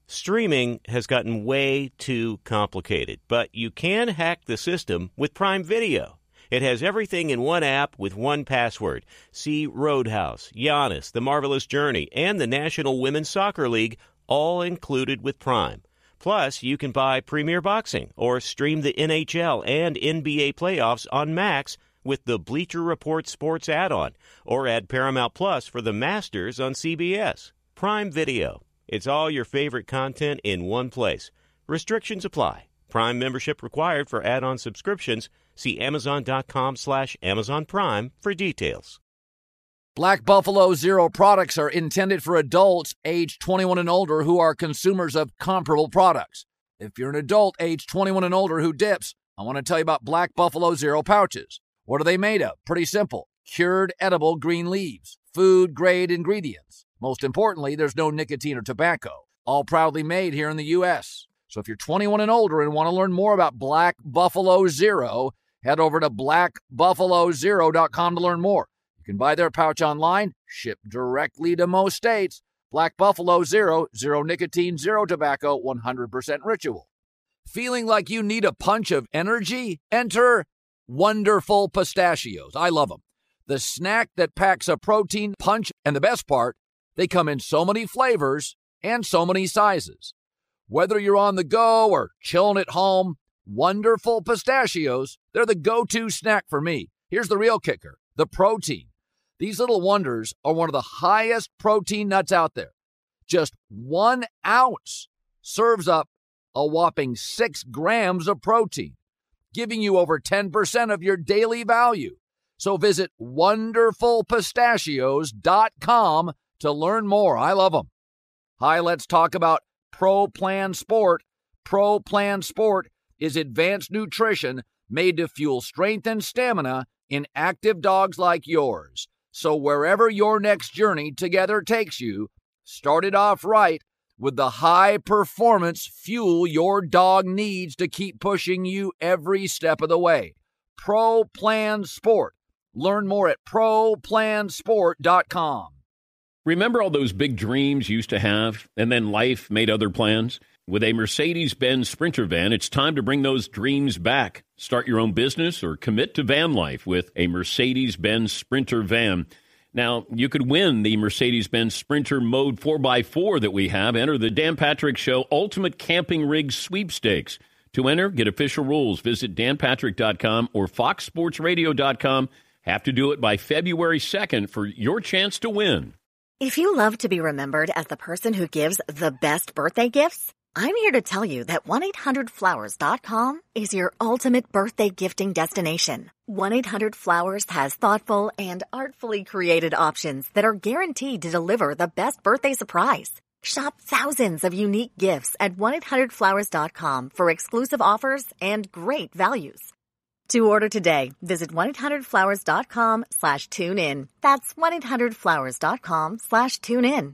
Streaming has gotten way too complicated, but you can hack the system with Prime Video. It has everything in one app with one password. See Roadhouse, Giannis, The Marvelous Journey, and the National Women's Soccer League, all included with Prime. Plus, you can buy Premier Boxing or stream the NHL and NBA playoffs on Max with the Bleacher Report Sports add-on, or add Paramount Plus for the Masters on CBS. Prime Video. It's all your favorite content in one place. Restrictions apply. Prime membership required for add-on subscriptions. See Amazon.com/Amazon Prime for details. Black Buffalo Zero products are intended for adults age 21 and older who are consumers of comparable products. If you're an adult age 21 and older who dips, I want to tell you about Black Buffalo Zero pouches. What are they made of? Pretty simple. Cured edible green leaves. Food-grade ingredients. Most importantly, there's no nicotine or tobacco. All proudly made here in the U.S. So if you're 21 and older and want to learn more about Black Buffalo Zero, head over to blackbuffalozero.com to learn more. You can buy their pouch online, shipped directly to most states. Black Buffalo Zero, zero nicotine, zero tobacco, 100% ritual. Feeling like you need a punch of energy? Enter Wonderful Pistachios. I love them. The snack that packs a protein punch, and the best part, they come in so many flavors and so many sizes. Whether you're on the go or chilling at home, Wonderful Pistachios, they're the go-to snack for me. Here's the real kicker, the protein. These little wonders are one of the highest protein nuts out there. Just 1 ounce serves up a whopping 6 grams of protein, giving you over 10% of your daily value. So visit wonderfulpistachios.com to learn more. I love them. Hi, let's talk about Pro Plan Sport. Pro Plan Sport is advanced nutrition made to fuel strength and stamina in active dogs like yours. So wherever your next journey together takes you, start it off right with the high-performance fuel your dog needs to keep pushing you every step of the way. Pro Plan Sport. Learn more at ProPlansport.com. Remember all those big dreams you used to have, and then life made other plans? With a Mercedes-Benz Sprinter van, it's time to bring those dreams back. Start your own business or commit to van life with a Mercedes-Benz Sprinter van. Now, you could win the Mercedes-Benz Sprinter Mode 4x4 that we have. Enter the Dan Patrick Show Ultimate Camping Rig Sweepstakes. To enter, get official rules. Visit danpatrick.com or foxsportsradio.com. Have to do it by February 2nd for your chance to win. If you love to be remembered as the person who gives the best birthday gifts, I'm here to tell you that 1-800-Flowers.com is your ultimate birthday gifting destination. 1-800-Flowers has thoughtful and artfully created options that are guaranteed to deliver the best birthday surprise. Shop thousands of unique gifts at 1-800-Flowers.com for exclusive offers and great values. To order today, visit 1-800-Flowers.com/tune-in. That's 1-800-Flowers.com/tune-in.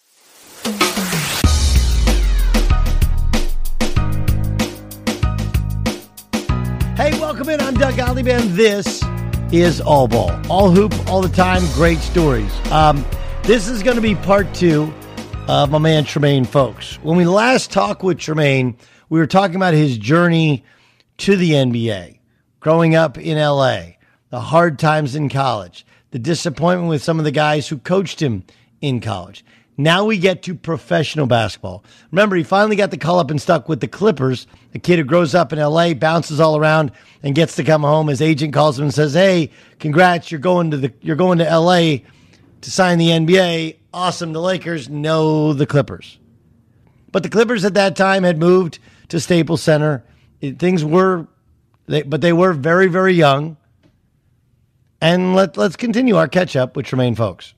Hey, welcome in. I'm Doug Gottlieb. This is All Ball. All hoop, all the time, great stories. This is going to be part 2 of my man Tremaine Folks. When we last talked with Tremaine, we were talking about his journey to the NBA. Growing up in L.A., the hard times in college, the disappointment with some of the guys who coached him in college. Now we get to professional basketball. Remember, he finally got the call up and stuck with the Clippers, a kid who grows up in L.A., bounces all around, and gets to come home. His agent calls him and says, "Hey, congrats, you're going to L.A. to sign the NBA. Awesome, the Lakers know the Clippers." But the Clippers at that time had moved to Staples Center. But they were very, very young. And let's continue our catch-up with Tremaine Folks.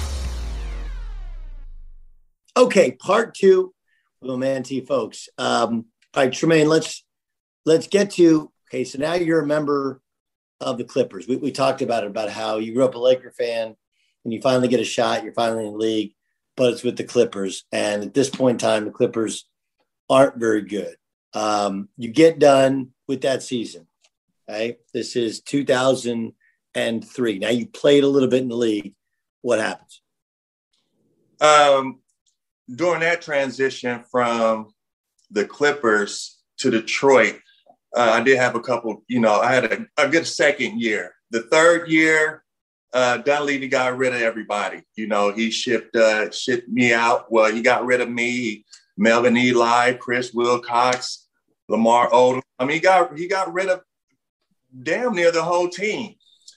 Okay, part 2 with my man T. Folks. All right, Tremaine, let's get to, okay, so now you're a member of the Clippers. We talked about how you grew up a Laker fan and you finally get a shot. You're finally in the league, but it's with the Clippers. And at this point in time, the Clippers aren't very good. You get done with that season, right? This is 2003. Now you played a little bit in the league. What happens? during that transition from the Clippers to Detroit, I did have a couple, I had a good second year. The third year, Dunleavy got rid of everybody. He shipped me out. Well, he got rid of me, Melvin Ely, Chris Wilcox, Lamar Odom. I mean, he got rid of damn near the whole team.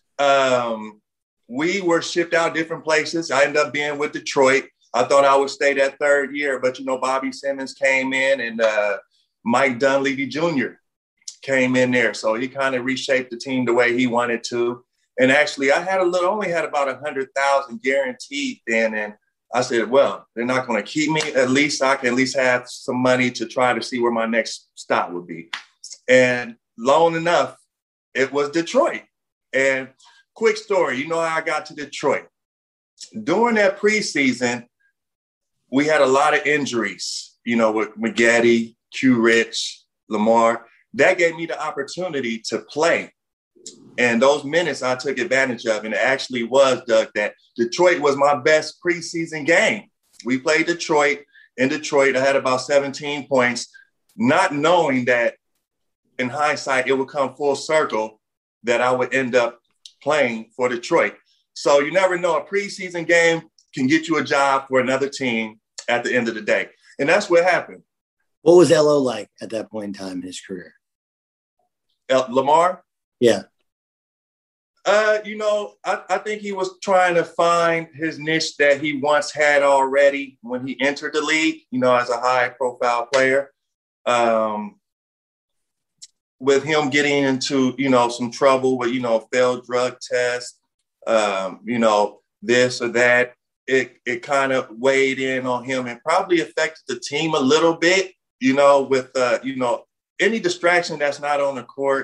We were shipped out different places. I ended up being with Detroit. I thought I would stay that third year, but Bobby Simmons came in and Mike Dunleavy Jr. came in there. So he kind of reshaped the team the way he wanted to. And actually, I only had about 100,000 guaranteed then. And I said, well, they're not going to keep me. At least I can have some money to try to see where my next stop would be. And long enough, it was Detroit. And quick story, how I got to Detroit. During that preseason, we had a lot of injuries, with McGatty, Q Rich, Lamar. That gave me the opportunity to play. And those minutes I took advantage of. And it actually was, Doug, that Detroit was my best preseason game. We played Detroit. In Detroit, I had about 17 points, not knowing that in hindsight, it would come full circle that I would end up playing for Detroit. So you never know. A preseason game can get you a job for another team at the end of the day. And that's what happened. What was LO like at that point in time in his career? Lamar? Yeah. I think he was trying to find his niche that he once had already when he entered the league, as a high-profile player. With him getting into, some trouble with, failed drug tests, this or that, it kind of weighed in on him and probably affected the team a little bit, with, any distraction that's not on the court,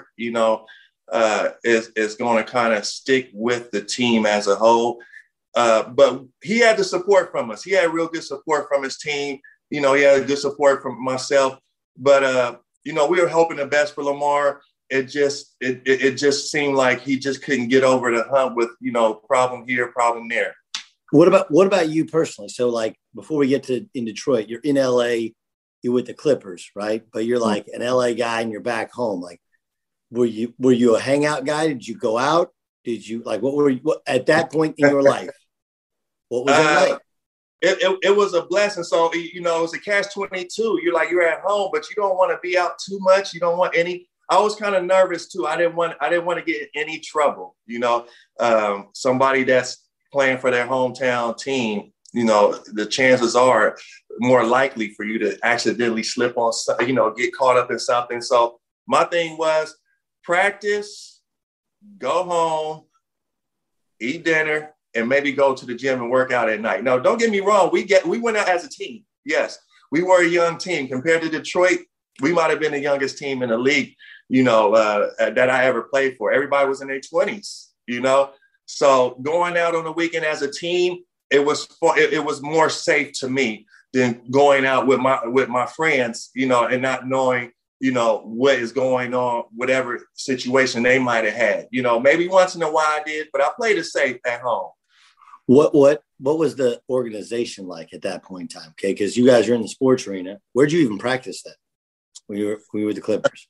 is going to kind of stick with the team as a whole. But he had the support from us. He had real good support from his team. He had good support from myself. But, we were hoping the best for Lamar. It just seemed like he just couldn't get over the hump with, problem here, problem there. What about you personally? So like before we get to in Detroit, you're in LA, you're with the Clippers, right? But you're like an LA guy and you're back home. Like, were you a hangout guy? Did you go out? Did you what at that point in your life? What was it like? It was a blessing. So, it was a catch-22. You're at home, but you don't want to be out too much. You don't want any. I was kind of nervous too. I didn't want to get in any trouble. Somebody that's playing for their hometown team, the chances are more likely for you to accidentally slip on, get caught up in something. So my thing was practice, go home, eat dinner, and maybe go to the gym and work out at night. No, don't get me wrong. We went out as a team. Yes, we were a young team compared to Detroit. We might have been the youngest team in the league, that I ever played for. Everybody was in their 20s, So going out on the weekend as a team, it was more safe to me than going out with my friends, and not knowing, what is going on, whatever situation they might have had. Maybe once in a while I did, but I played it safe at home. What was the organization like at that point in time? Okay, because you guys are in the sports arena. Where'd you even practice that when you were with the Clippers?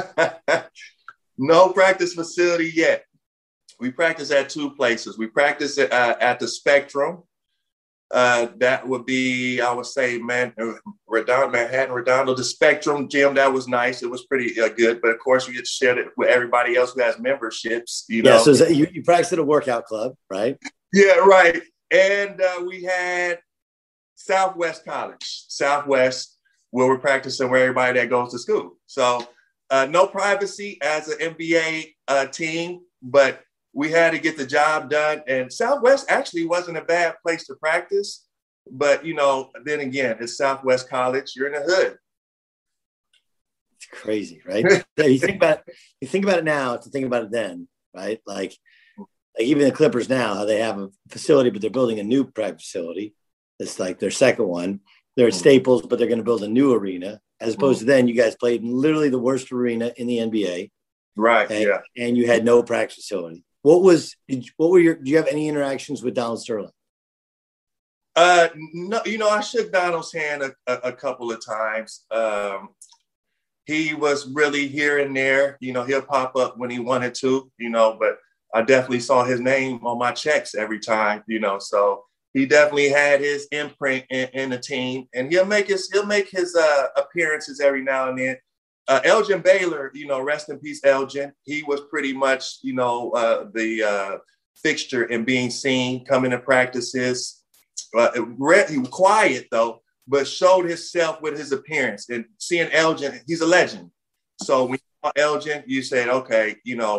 No practice facility yet. We practice at two places. We practice at the Spectrum. That would be, I would say, Manhattan Redondo. The Spectrum gym, that was nice. It was pretty good. But, of course, we get to share it with everybody else who has memberships. Yeah, so you practiced at a workout club, right? Yeah, right. And we had Southwest College, where we're practicing where everybody that goes to school. So no privacy as an NBA team, but we had to get the job done. And Southwest actually wasn't a bad place to practice. But, then again, it's Southwest College. You're in the hood. It's crazy, right? you think about it now to think about it then, right? Like even the Clippers now, how they have a facility, but they're building a new practice facility. It's like their second one. They're at Staples, but they're going to build a new arena. As opposed to then, you guys played in literally the worst arena in the NBA. Right, and you had no practice facility. Do you have any interactions with Donald Sterling? No, I shook Donald's hand a couple of times. He was really here and there. He'll pop up when he wanted to, but I definitely saw his name on my checks every time, so he definitely had his imprint in the team, and he'll make his appearances every now and then. Elgin Baylor, rest in peace, Elgin. He was pretty much, the fixture and being seen coming to practices. He was quiet though, but showed himself with his appearance. And seeing Elgin, he's a legend. So when you saw Elgin, you said, okay,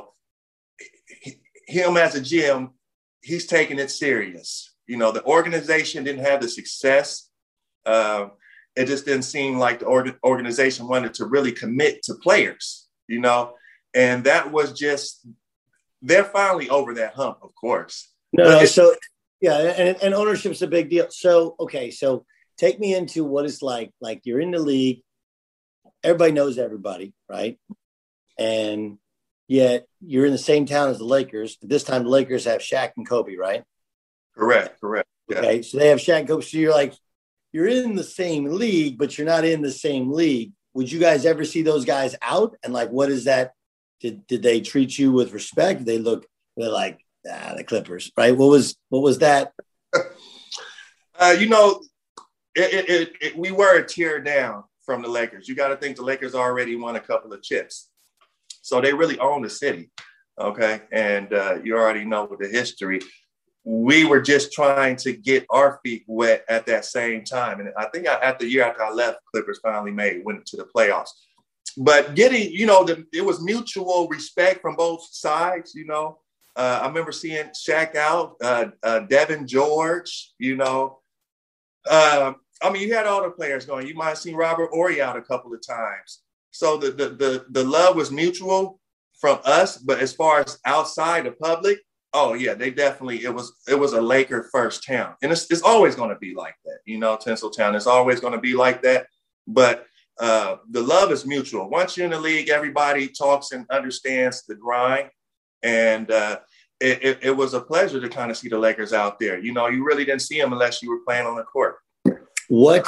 him as a GM, he's taking it serious. The organization didn't have the success. It just didn't seem like the organization wanted to really commit to players, and that was just, they're finally over that hump, of course. So and ownership's a big deal. So, okay, so take me into what it's like you're in the league, everybody knows everybody, right? And yet you're in the same town as the Lakers. This time the Lakers have Shaq and Kobe, right? Correct. Yeah. Okay, so they have Shaq and Kobe. So you're in the same league, but you're not in the same league. Would you guys ever see those guys out? And what is that? Did they treat you with respect? They're like, the Clippers, right? What was that? We were a tier down from the Lakers. You got to think the Lakers already won a couple of chips. So they really own the city. Okay. And you already know the history. We were just trying to get our feet wet at that same time. And I think the year after I left, Clippers finally went to the playoffs. But getting, it was mutual respect from both sides, I remember seeing Shaq out, Devin George, you had all the players going. You might have seen Robert Horry out a couple of times. So the love was mutual from us, but as far as outside the public, oh yeah, they definitely, it was a Laker first town. And it's always going to be like that, Tinseltown is always going to be like that. But the love is mutual. Once you're in the league, everybody talks and understands the grind. And it was a pleasure to kind of see the Lakers out there. You really didn't see them unless you were playing on the court. What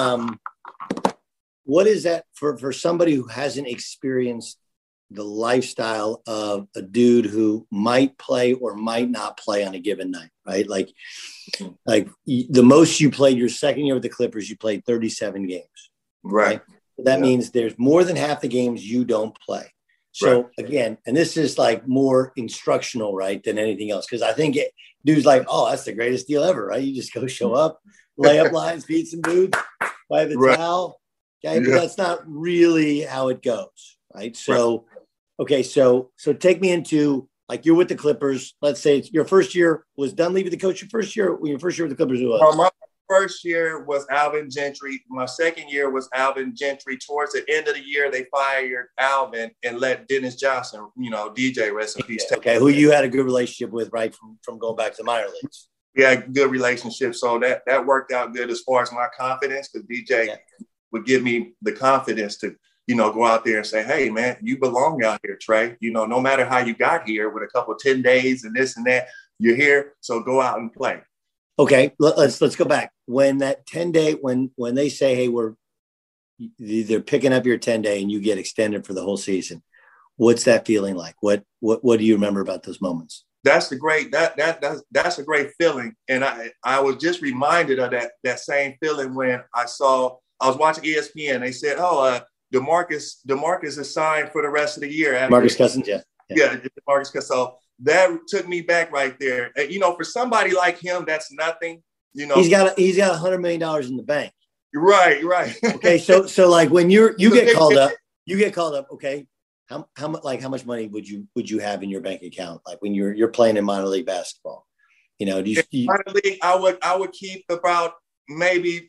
is that for somebody who hasn't experienced the lifestyle of a dude who might play or might not play on a given night, right? Like the most you played your second year with the Clippers, you played 37 games. Right? That means there's more than half the games you don't play. So again, and this is more instructional, right, than anything else. Because I think dude's like, oh, that's the greatest deal ever, right? You just go show up, lay up lines, feed some dudes, buy the towel. Okay, but that's not really how it goes, right? So, okay, so take me into you're with the Clippers. Let's say it's your first year. Was Dunleavy the coach your first year? Your first year with the Clippers was? My first year was Alvin Gentry. My second year was Alvin Gentry. Towards the end of the year, they fired Alvin and let Dennis Johnson, DJ, rest in peace. Okay, who you had a good relationship with, right, from going back to the minor leagues. Yeah, good relationship. So that worked out good as far as my confidence, because DJ would give me the confidence to, go out there and say, hey, man, you belong out here, Trey. No matter how you got here with a couple of 10 days and this and that, you're here. So go out and play. Okay, let's go back. When that 10-day, when they say, hey, they're picking up your 10-day and you get extended for the whole season, what's that feeling like? What do you remember about those moments? That's a great feeling. And I was just reminded of that same feeling when I was watching ESPN. They said, DeMarcus is signed for the rest of the year. Marcus Cousins, yeah, DeMarcus Cousins. So that took me back right there. For somebody like him, that's nothing. He's got $100 million in the bank. Right. Okay, so when you get called up, okay, how much money would you have in your bank account? When you're playing in minor league basketball, minor league, I would keep about maybe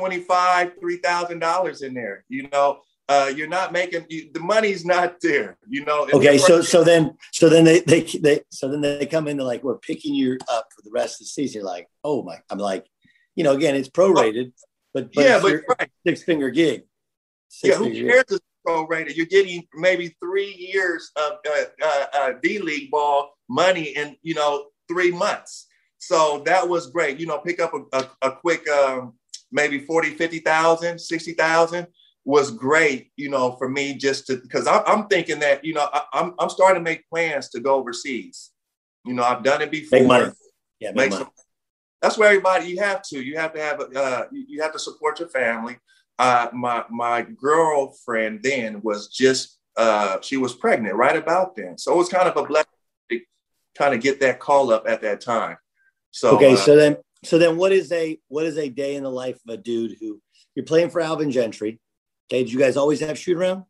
$3,000 in there. You're not making the money's not there. Okay, so then they come in and we're picking you up for the rest of the season. You're like, oh my! I'm like, again, it's prorated, but it's right. 6-figure gig. Who cares? It's prorated. You're getting maybe 3 years of D-League ball money in 3 months. So that was great. Pick up a quick maybe 40, 50,000, 60,000 was great, for me just to, because I'm thinking that, I'm starting to make plans to go overseas. I've done it before. Make money. Yeah, make money. That's where you have to have, you have to support your family. My girlfriend then was just, she was pregnant right about then. So it was kind of a blessing to kind of get that call up at that time. So, okay. So then what is a day in the life of a dude who you're playing for Alvin Gentry? Okay. Did you guys always have shoot around?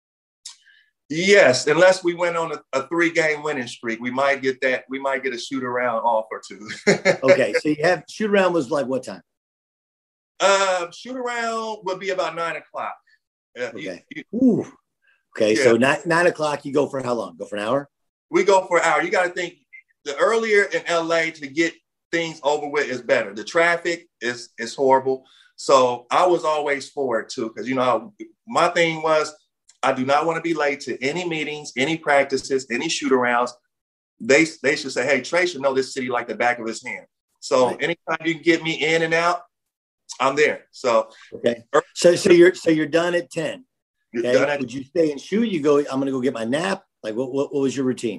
Yes. Unless we went on a 3-game winning streak, we might get a shoot around off or two. Okay. So you have shoot around was like what time? Shoot around would be about 9:00. Okay. Okay. Yeah. So 9:00, you go for how long? Go for an hour? We go for an hour. You got to think the earlier in LA to get things over with is better. The traffic is horrible. So I was always for it too. Cause my thing was, I do not want to be late to any meetings, any practices, any shoot arounds. They should say, hey, Trey should know this city like the back of his hand. So anytime you can get me in and out, I'm there. So okay. So you're done at 10. Okay. Would you stay and shoot? You go, I'm gonna go get my nap. Like what was your routine?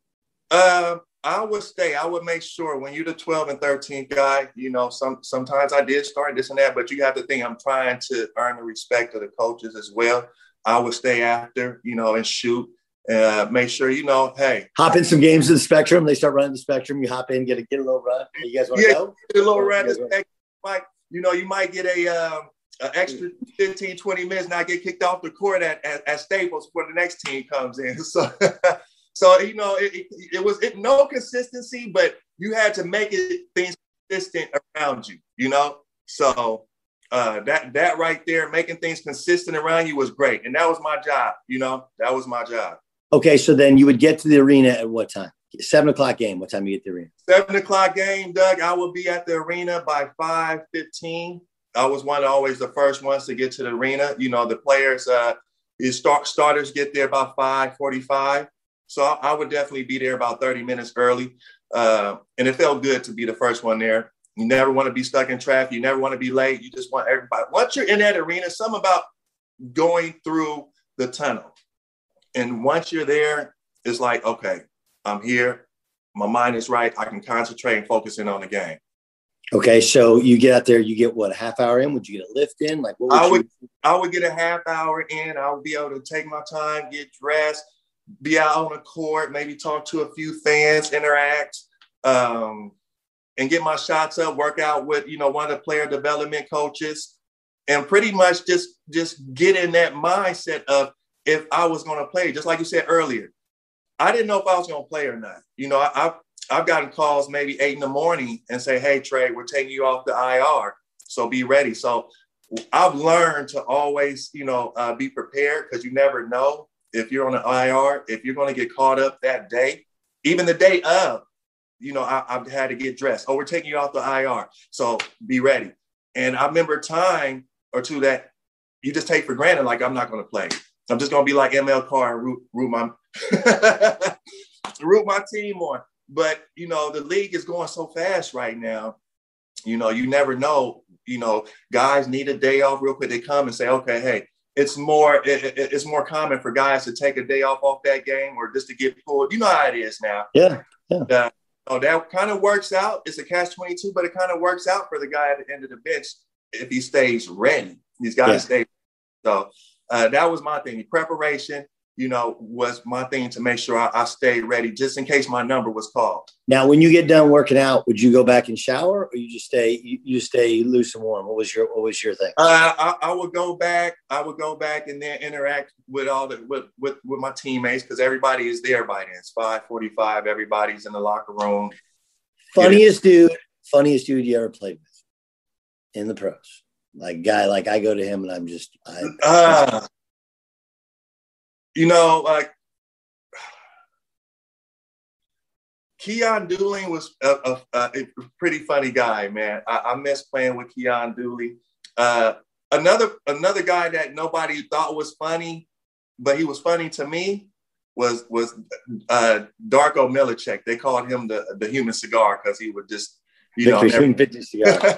I would stay. I would make sure when you're the 12 and 13 guy, sometimes I did start this and that, but you have to think I'm trying to earn the respect of the coaches as well. I would stay after, and shoot, make sure, hey. Hop in some games of the Spectrum. They start running the Spectrum. You hop in, get a little run. You guys want to go? Get a little run. You might get a extra 15, 20 minutes, not get kicked off the court at Staples before the next team comes in. So, it was no consistency, but you had to make things consistent around you, So that right there, making things consistent around you was great. And that was my job, that was my job. Okay. So then you would get to the arena at what time? 7:00 game. What time you get to the arena? 7:00 game, Doug. I will be at the arena by 5:15. I was always the first ones to get to the arena. The players, starters get there about 5:45. So I would definitely be there about 30 minutes early. And it felt good to be the first one there. You never want to be stuck in traffic. You never want to be late. You just want everybody. Once you're in that arena, something about going through the tunnel. And once you're there, it's like, okay, I'm here. My mind is right. I can concentrate and focus in on the game. Okay. So you get out there, you get what, a half hour in? Would you get a lift in? Like what I would get a half hour in. I would be able to take my time, get dressed, be out on the court, maybe talk to a few fans, interact, and get my shots up, work out with, one of the player development coaches, and pretty much just get in that mindset of if I was going to play, just like you said earlier. I didn't know if I was going to play or not. I've gotten calls maybe 8 a.m. and say, hey, Trey, we're taking you off the IR, so be ready. So I've learned to always, be prepared, because you never know if you're on the IR, if you're going to get caught up that day, even the day of, I've had to get dressed. Oh, we're taking you off the IR, so be ready. And I remember a time or two that you just take for granted, like I'm not going to play. I'm just going to be like ML Carr and root my team on. But, the league is going so fast right now. You never know, guys need a day off real quick. They come and say, okay, hey, it's more common for guys to take a day off that game or just to get pulled. You know how it is now. Yeah. That kind of works out. It's a catch-22, but it kind of works out for the guy at the end of the bench if he stays ready. He's got to stay. So that was my thing. Preparation, was my thing to make sure I stayed ready just in case my number was called. Now, when you get done working out, would you go back and shower, or you just stay loose and warm? What was your thing? I would go back. And then interact with with my teammates, because everybody is there by then. It's 5:45. Everybody's in the locker room. Funniest dude you ever played with in the pros? Like I go to him and I'm just Keon Dooling was a pretty funny guy, man. I miss playing with Keon Dooling. Another guy that nobody thought was funny, but he was funny to me, was Darko Milicic. They called him the human cigar, because he would just Victory shooting 50 cigars.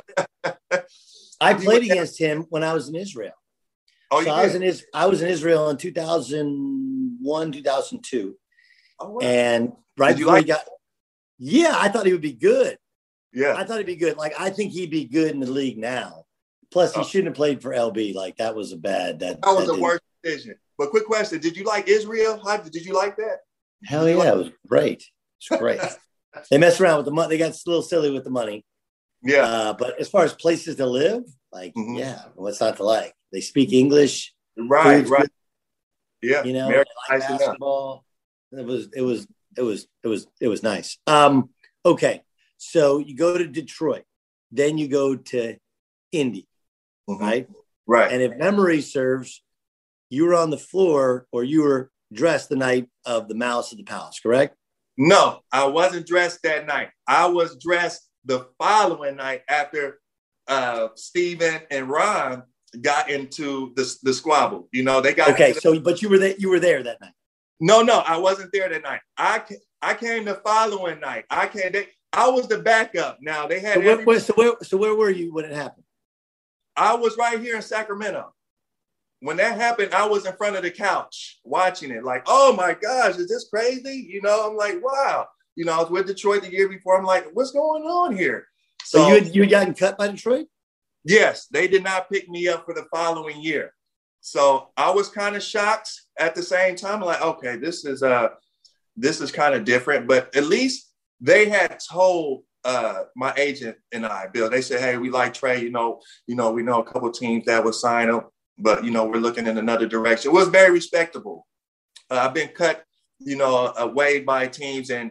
I played against him when I was in Israel. Oh, so I was in Israel in 2001, 2002. Oh, wow. And right before he got, I thought he would be good. Yeah. I thought he'd be good. Like, I think he'd be good in the league now. Plus, he shouldn't have played for LB. Like, that was a bad. That was the worst decision. But quick question: did you like Israel? Did you like that? Hell yeah, it was great. It's great. They messed around with the money. They got a little silly with the money. Yeah. But as far as places to live, like, what's not to like? They speak English. Right. Good. Yeah. You know, they like basketball. It was nice. Okay. So you go to Detroit, then you go to Indy, right? Right. And if memory serves, you were on the floor or you were dressed the night of the Malice at the Palace, correct? No, I wasn't dressed that night. I was dressed the following night after Steven and Ron got into the squabble. You know, they got but you were there that night. No, I wasn't there that night. I came the following night. I was the backup. Now they had so where were you when it happened? I was right here in Sacramento. When that happened, I was in front of the couch watching it like, oh my gosh, is this crazy? You know, I'm like, wow. You know, I was with Detroit the year before. I'm like, what's going on here? So you had gotten cut by Detroit? Yes, they did not pick me up for the following year. So I was kind of shocked at the same time. Like, okay, this is kind of different. But at least they had told my agent and I, Bill, they said, hey, we like Trey, you know, we know a couple of teams that would sign him, but, you know, we're looking in another direction. It was very respectable. I've been cut, away by teams and,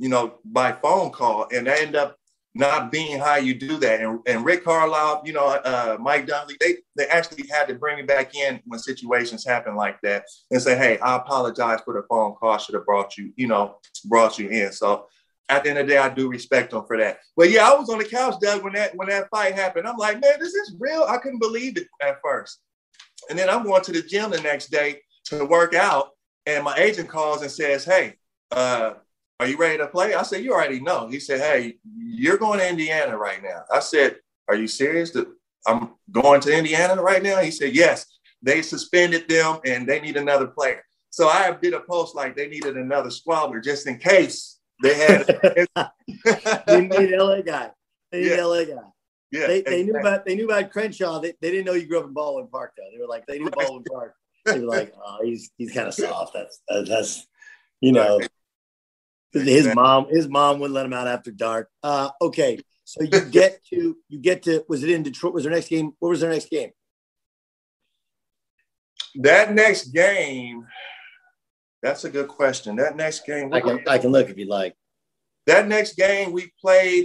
by phone call, and I end up not being how you do that. And Rick Carlisle, Mike Dunleavy, they actually had to bring me back in when situations happen like that and say, hey, I apologize for the phone call. I should have brought you in. So at the end of the day, I do respect them for that. But yeah, I was on the couch, Doug, when that fight happened. I'm like, man, this is real. I couldn't believe it at first. And then I'm going to the gym the next day to work out, and my agent calls and says, hey, are you ready to play? I said, you already know. He said, hey, you're going to Indiana right now. I said, are you serious? I'm going to Indiana right now? He said, yes. They suspended them and they need another player. So I did a post like they needed another squabbler just in case they had. You need LA guy. They need LA guy. Yeah, they knew about Crenshaw. They didn't know you grew up in Baldwin Park though. They were like, they knew Baldwin Park. They were like, oh, he's kind of soft. That's his mom wouldn't let him out after dark. Okay. So you get to, was it in Detroit? Was their next game? What was their next game? That next game, that's a good question. That next game, I can look if you like. That next game we played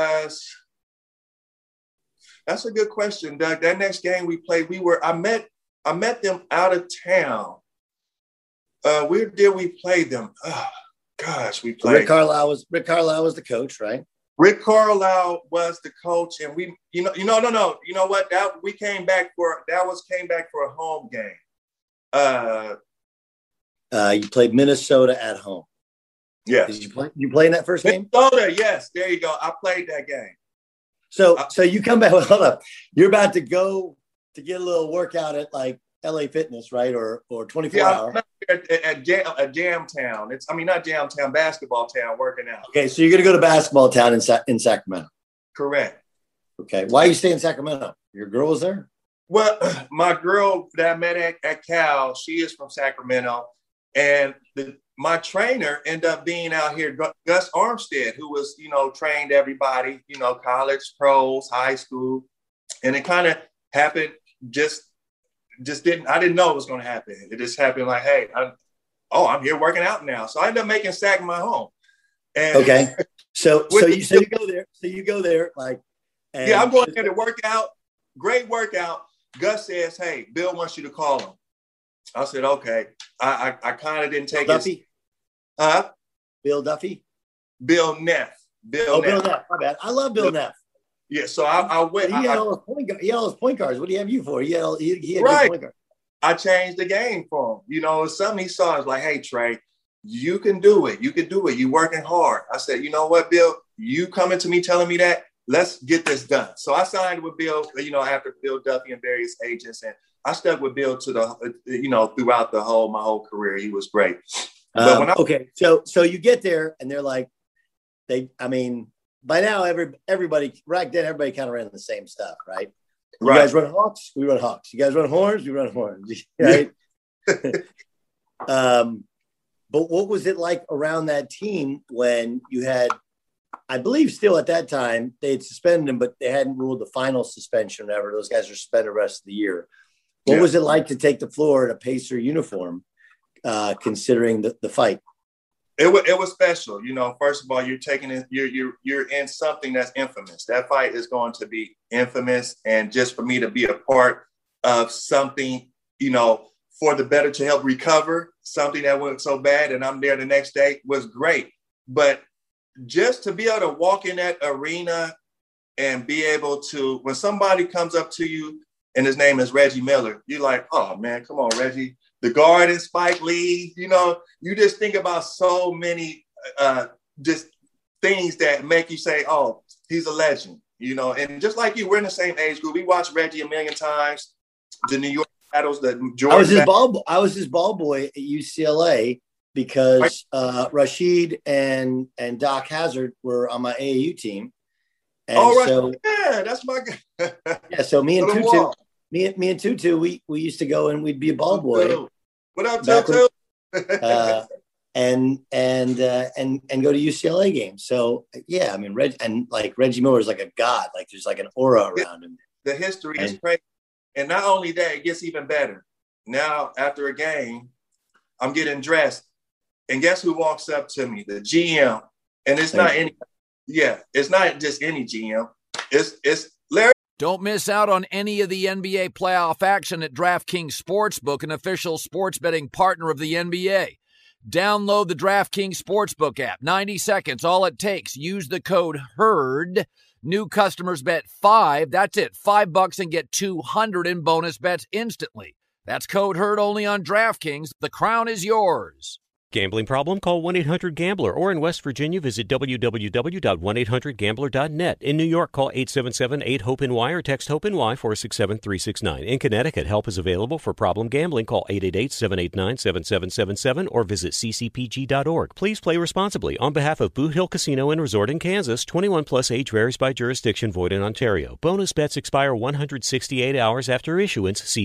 that's a good question, Doug. That next game we played, I met them out of town. Where did we play them? Oh, gosh, we played. Rick Carlisle was the coach, right? Rick Carlisle was the coach, and we, no. You know what? That came back for a home game. You played Minnesota at home. Yes. Did you play in that first game? Minnesota, yes. There you go. I played that game. So you come back. Hold up. You're about to go to get a little workout at like LA Fitness, right? Or 24 hour. At Jamtown. Not Jamtown, Basketball Town, working out. Okay, so you're gonna go to Basketball Town in Sacramento. Correct. Okay. Why you stay in Sacramento? Your girl was there? Well, my girl that I met at Cal, she is from Sacramento, and my trainer ended up being out here, Gus Armstead, who was, trained everybody, college, pros, high school. And it kind of happened, I didn't know it was going to happen. It just happened like, hey, I'm here working out now. So I ended up making Sac my home. And okay. So you go there like. Yeah, I'm going there to work out. Great workout. Gus says, hey, Bill wants you to call him. I said, okay. I kind of didn't take it. Bill Duffy? Bill Neff. Bill Neff. My bad. I love Bill Neff. Yeah, so I went. He had all his point guards. What do you have you for? He had right. Point guards. I changed the game for him. Something he saw is like, hey, Trey, you can do it. You can do it. You're working hard. I said, you know what, Bill? You coming to me telling me that let's get this done. So I signed with Bill, after Bill Duffy and various agents, and I stuck with Bill to throughout my whole career. He was great. Okay, so you get there, and they're like, by now everybody back then everybody kind of ran the same stuff, right? You guys run Hawks, we run Hawks. You guys run Horns, we run Horns, right? But what was it like around that team when you had, I believe still at that time, they had suspended him, but they hadn't ruled the final suspension or whatever. Those guys are suspended the rest of the year. What was it like to take the floor in a Pacer uniform, considering the fight? It was special. First of all, you're taking it, you're in something that's infamous. That fight is going to be infamous. And just for me to be a part of something, for the better to help recover something that went so bad, and I'm there the next day, was great. But just to be able to walk in that arena and be able to, when somebody comes up to you and his name is Reggie Miller, you're like, oh man, come on, Reggie. The guard and Spike Lee, you just think about so many just things that make you say, oh, he's a legend, and just like you, we're in the same age group. We watched Reggie a million times, the New York battles, the Jordan. I was his ball boy at UCLA because Rashid and Doc Hazard were on my AAU team. And that's my guy. Yeah, so me and Tutu, we used to go and we'd be a ball boy. What up, Tutu? And go to UCLA games. So yeah, Reggie Miller is like a god. Like there's like an aura around him. The history is crazy, and not only that, it gets even better. Now after a game, I'm getting dressed, and guess who walks up to me? The GM, and it's not any. Yeah, it's not just any GM. It's Larry. Don't miss out on any of the NBA playoff action at DraftKings Sportsbook, an official sports betting partner of the NBA. Download the DraftKings Sportsbook app. 90 seconds, all it takes. Use the code HERD. New customers bet $5. That's it, $5 and get $200 in bonus bets instantly. That's code HERD only on DraftKings. The crown is yours. Gambling problem? Call 1-800-GAMBLER. Or in West Virginia, visit www.1800gambler.net. In New York, call 877-8-HOPE-NY or text HOPE-NY 467-369. In Connecticut, help is available for problem gambling. Call 888-789-7777 or visit ccpg.org. Please play responsibly. On behalf of Boot Hill Casino and Resort in Kansas, 21 plus age varies by jurisdiction, void in Ontario. Bonus bets expire 168 hours after issuance. See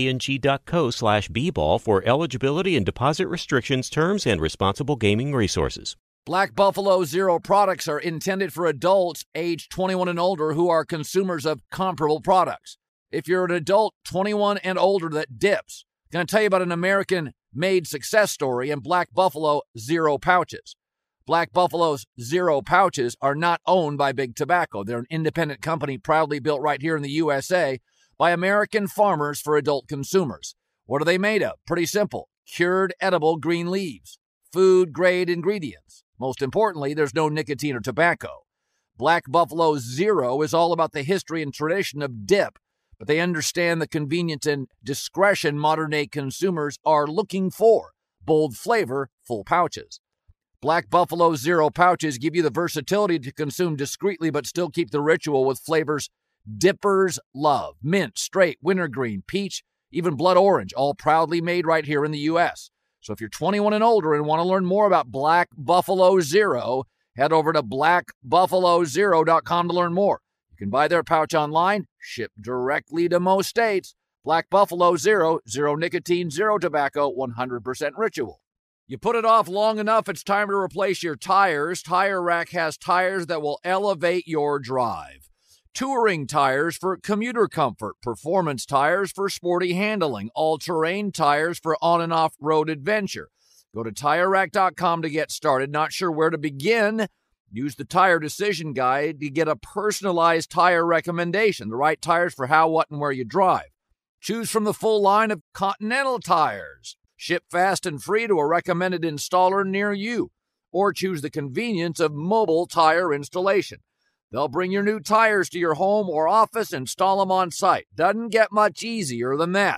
dkng.co/bball for eligibility and deposit restrictions, terms, and responsible gaming resources. Black Buffalo Zero products are intended for adults age 21 and older who are consumers of comparable products. If you're an adult 21 and older that dips, I'm going to tell you about an American-made success story in Black Buffalo Zero pouches. Black Buffalo's Zero pouches are not owned by Big Tobacco. They're an independent company proudly built right here in the USA by American farmers for adult consumers. What are they made of? Pretty simple. Cured edible green leaves, food-grade ingredients. Most importantly, there's no nicotine or tobacco. Black Buffalo Zero is all about the history and tradition of dip, but they understand the convenience and discretion modern-day consumers are looking for. Bold flavor, full pouches. Black Buffalo Zero pouches give you the versatility to consume discreetly but still keep the ritual with flavors dippers love. Mint, straight, wintergreen, peach, even blood orange, all proudly made right here in the U.S. So if you're 21 and older and want to learn more about Black Buffalo Zero, head over to blackbuffalozero.com to learn more. You can buy their pouch online, shipped directly to most states. Black Buffalo Zero, zero nicotine, zero tobacco, 100% ritual. You put it off long enough, it's time to replace your tires. Tire Rack has tires that will elevate your drive. Touring tires for commuter comfort, performance tires for sporty handling, all-terrain tires for on- and off-road adventure. Go to TireRack.com to get started. Not sure where to begin? Use the Tire Decision Guide to get a personalized tire recommendation, the right tires for how, what, and where you drive. Choose from the full line of Continental tires. Ship fast and free to a recommended installer near you. Or choose the convenience of mobile tire installation. They'll bring your new tires to your home or office, install them on site. Doesn't get much easier than that.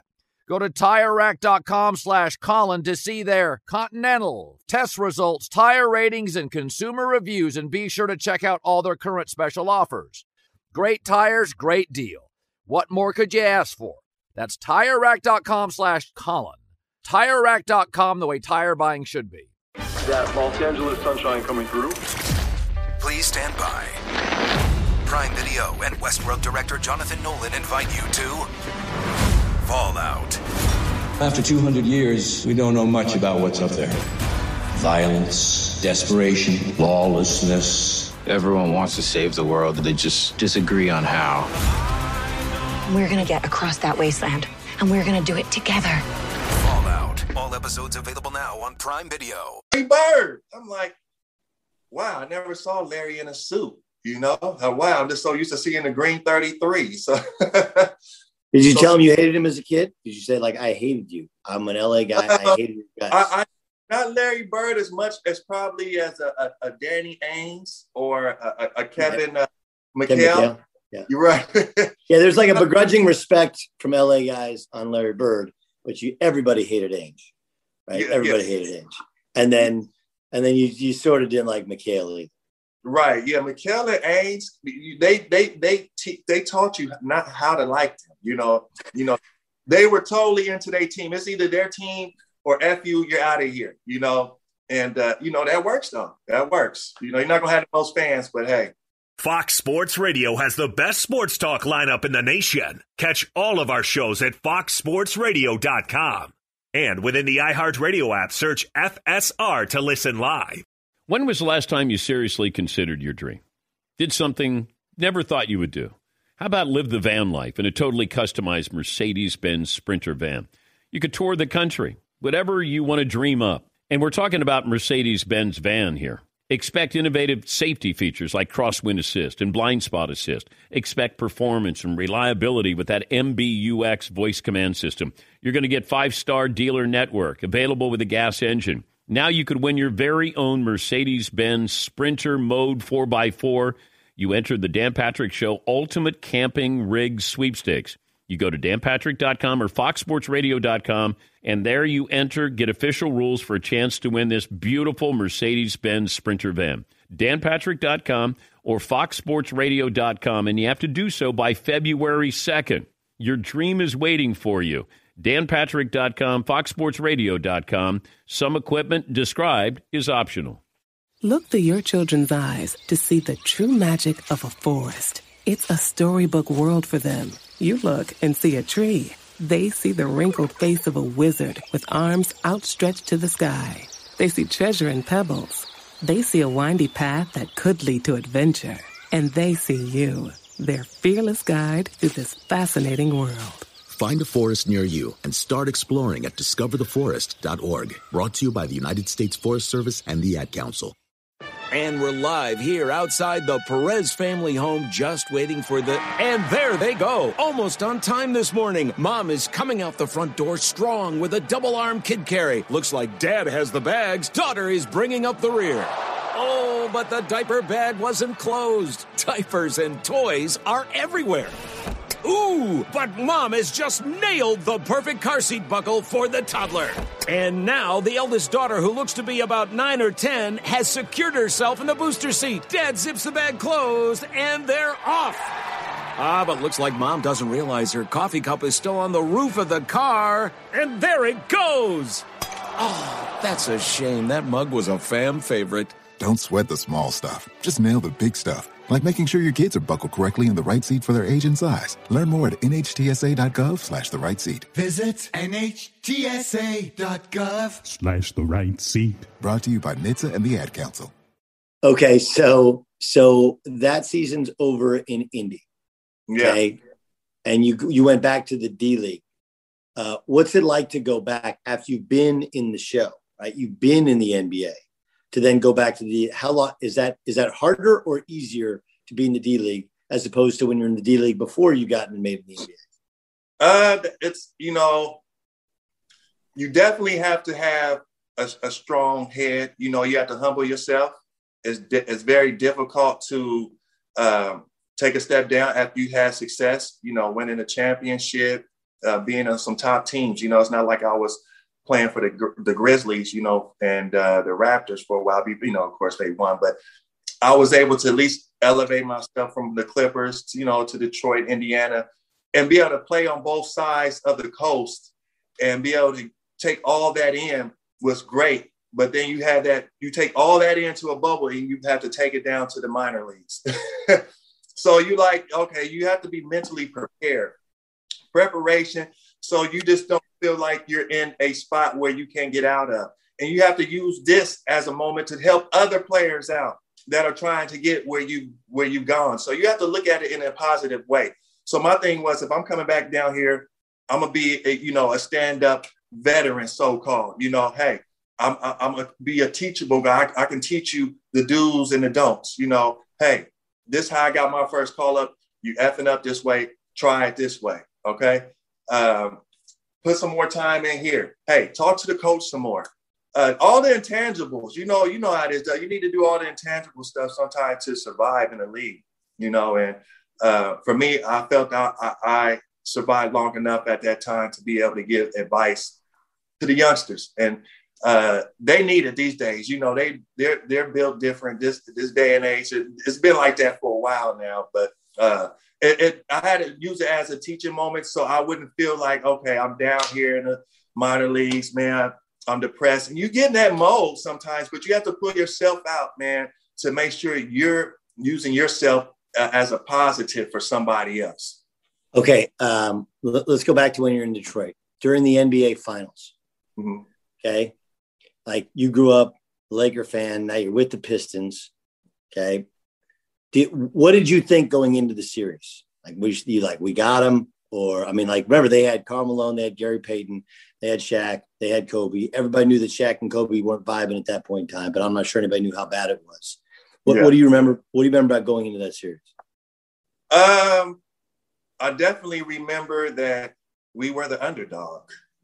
Go to TireRack.com/Colin to see their Continental, test results, tire ratings, and consumer reviews, and be sure to check out all their current special offers. Great tires, great deal. What more could you ask for? That's TireRack.com/Colin. TireRack.com, the way tire buying should be. That Los Angeles sunshine coming through. Please stand by. Prime Video and Westworld director Jonathan Nolan invite you to Fallout. After 200 years, we don't know much about what's up there. Violence, desperation, lawlessness. Everyone wants to save the world, they just disagree on how. We're gonna get across that wasteland, and we're gonna do it together. Fallout. All episodes available now on Prime Video. Larry Bird. I'm like, wow, I never saw Larry in a suit. You know, wow, I'm just so used to seeing the green 33. So, did you tell him you hated him as a kid? Did you say, like, I hated you? I'm an LA guy. I hated you guys. Not Larry Bird as much as probably as a Danny Ainge or a Kevin McHale. Yeah. You're right. Yeah, there's like a begrudging respect from LA guys on Larry Bird, but everybody hated Ainge, right? Yeah, everybody hated Ainge. And then you sort of didn't like McHale either. Right. Yeah. McHale and Ainge, they taught you not how to like them. You know, they were totally into their team. It's either their team or F you, you're out of here, you know? And, that works though. That works. You know, you're not going to have the most fans, but hey. Fox Sports Radio has the best sports talk lineup in the nation. Catch all of our shows at foxsportsradio.com. And within the iHeartRadio app, search FSR to listen live. When was the last time you seriously considered your dream? Did something never thought you would do? How about live the van life in a totally customized Mercedes-Benz Sprinter van? You could tour the country, whatever you want to dream up. And we're talking about Mercedes-Benz van here. Expect innovative safety features like crosswind assist and blind spot assist. Expect performance and reliability with that MBUX voice command system. You're going to get 5-star dealer network available with a gas engine. Now you could win your very own Mercedes-Benz Sprinter Mode 4x4. You enter the Dan Patrick Show Ultimate Camping Rig Sweepstakes. You go to danpatrick.com or foxsportsradio.com, and there you enter, get official rules for a chance to win this beautiful Mercedes-Benz Sprinter van. danpatrick.com or foxsportsradio.com, and you have to do so by February 2nd. Your dream is waiting for you. danpatrick.com, foxsportsradio.com. Some equipment described is optional. Look through your children's eyes to see the true magic of a forest. It's a storybook world for them. You look and see a tree. They see the wrinkled face of a wizard with arms outstretched to the sky. They see treasure in pebbles. They see a windy path that could lead to adventure. And they see you, their fearless guide through this fascinating world. Find a forest near you and start exploring at discovertheforest.org. Brought to you by the United States Forest Service and the Ad Council. And we're live here outside the Perez family home, just waiting for and there they go, almost on time this morning. Mom is coming out the front door strong with a double-arm kid carry. Looks like Dad has the bags. Daughter is bringing up the rear. Oh, but the diaper bag wasn't closed. Diapers and toys are everywhere. Ooh, but Mom has just nailed the perfect car seat buckle for the toddler. And now the eldest daughter, who looks to be about 9 or 10, has secured herself in the booster seat. Dad zips the bag closed, and they're off. But looks like Mom doesn't realize her coffee cup is still on the roof of the car. And there it goes. Oh, that's a shame. That mug was a fam favorite. Don't sweat the small stuff. Just nail the big stuff. Like making sure your kids are buckled correctly in the right seat for their age and size. Learn more at nhtsa.gov/the right seat. Visit nhtsa.gov/the right seat. Brought to you by NHTSA and the Ad Council. Okay, so that season's over in Indy. Okay. Yeah. And you went back to the D League. What's it like to go back after you've been in the show, right? You've been in the NBA. To then go back to how long is that harder or easier to be in the D League as opposed to when you're in the D League before you got and made the NBA? It's, you definitely have to have a strong head. You have to humble yourself. It's very difficult to take a step down after you had success, winning a championship, being on some top teams. You know, it's not like I was playing for the Grizzlies, you know, and the Raptors for a while. You know, of course they won, but I was able to at least elevate myself from the Clippers, to, you know, to Detroit, Indiana, and be able to play on both sides of the coast and be able to take all that in was great. But then you take all that into a bubble and you have to take it down to the minor leagues. So you okay, you have to be mentally prepared. Preparation, so you just don't feel like you're in a spot where you can't get out of. And you have to use this as a moment to help other players out that are trying to get where you've gone. So you have to look at it in a positive way. So my thing was, if I'm coming back down here, I'm gonna be a stand-up veteran, so-called. You know, hey, I'm gonna be a teachable guy. I can teach you the do's and the don'ts. You know, hey, this is how I got my first call up. You effing up this way. Try it this way. Okay. Put some more time in here. Hey, talk to the coach some more. All the intangibles, you know how it is. You need to do all the intangible stuff sometimes to survive in the league, you know. And for me, I felt I survived long enough at that time to be able to give advice to the youngsters, and they need it these days. You know, they're built different. This day and age, it's been like that for a while now. But I had to use it as a teaching moment, so I wouldn't feel like, okay, I'm down here in the minor leagues, man. I'm depressed. And you get in that mode sometimes, but you have to put yourself out, man, to make sure you're using yourself as a positive for somebody else. Okay. Let's go back to when you're in Detroit during the NBA finals. Mm-hmm. Okay. Like, you grew up a Laker fan. Now you're with the Pistons. Okay. What did you think going into the series? Like, we got him? Or, I mean, like, remember, they had Karl Malone, they had Gary Payton, they had Shaq, they had Kobe. Everybody knew that Shaq and Kobe weren't vibing at that point in time, but I'm not sure anybody knew how bad it was. What do you remember? What do you remember about going into that series? I definitely remember that we were the underdog.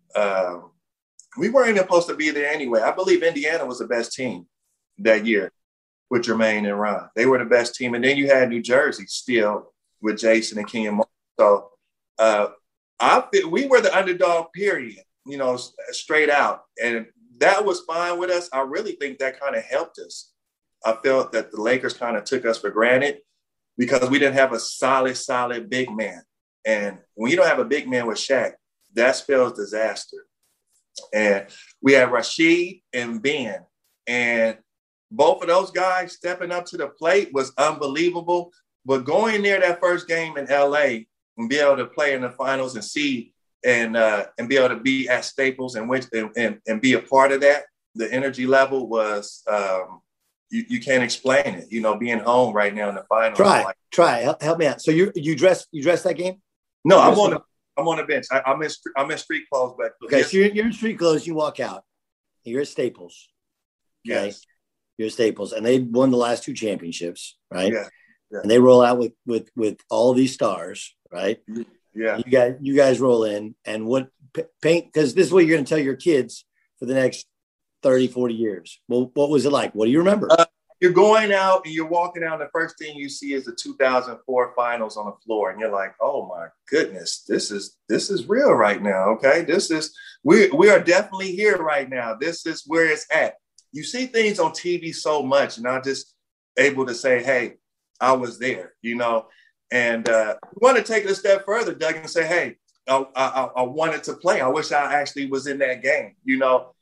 We weren't even supposed to be there anyway. I believe Indiana was the best team that year with Jermaine and Ron. They were the best team. And then you had New Jersey still with Jason and Kenyon Martin. So we were the underdog, period, you know, straight out. And that was fine with us. I really think that kind of helped us. I felt that the Lakers kind of took us for granted because we didn't have a solid big man. And when you don't have a big man with Shaq, that spells disaster. And we had Rasheed and Ben. And both of those guys stepping up to the plate was unbelievable. But going there that first game in LA and be able to play in the finals and see and be able to be at Staples and be a part of that, the energy level was you can't explain it. You know, being home right now in the finals. Try. Help me out. So you dressed that game? No, I'm on the bench. I'm in street clothes, but okay. Yes. So you're in street clothes. You walk out. You're at Staples. Okay? Yes. You're at Staples, and they won the last 2 championships, right? Yeah. Yeah. And they roll out with all these stars, right? Yeah. You guys roll in, and what paint? Because this is what you're going to tell your kids for the next 30, 40 years. Well, what was it like? What do you remember? You're going out and you're walking out. The first thing you see is the 2004 finals on the floor, and you're like, "Oh my goodness, this is real right now." Okay, we are definitely here right now. This is where it's at. You see things on TV so much, and I'm just able to say, "Hey, I was there," you know. And we want to take it a step further, Doug, and say, "Hey, I wanted to play. I wish I actually was in that game," you know.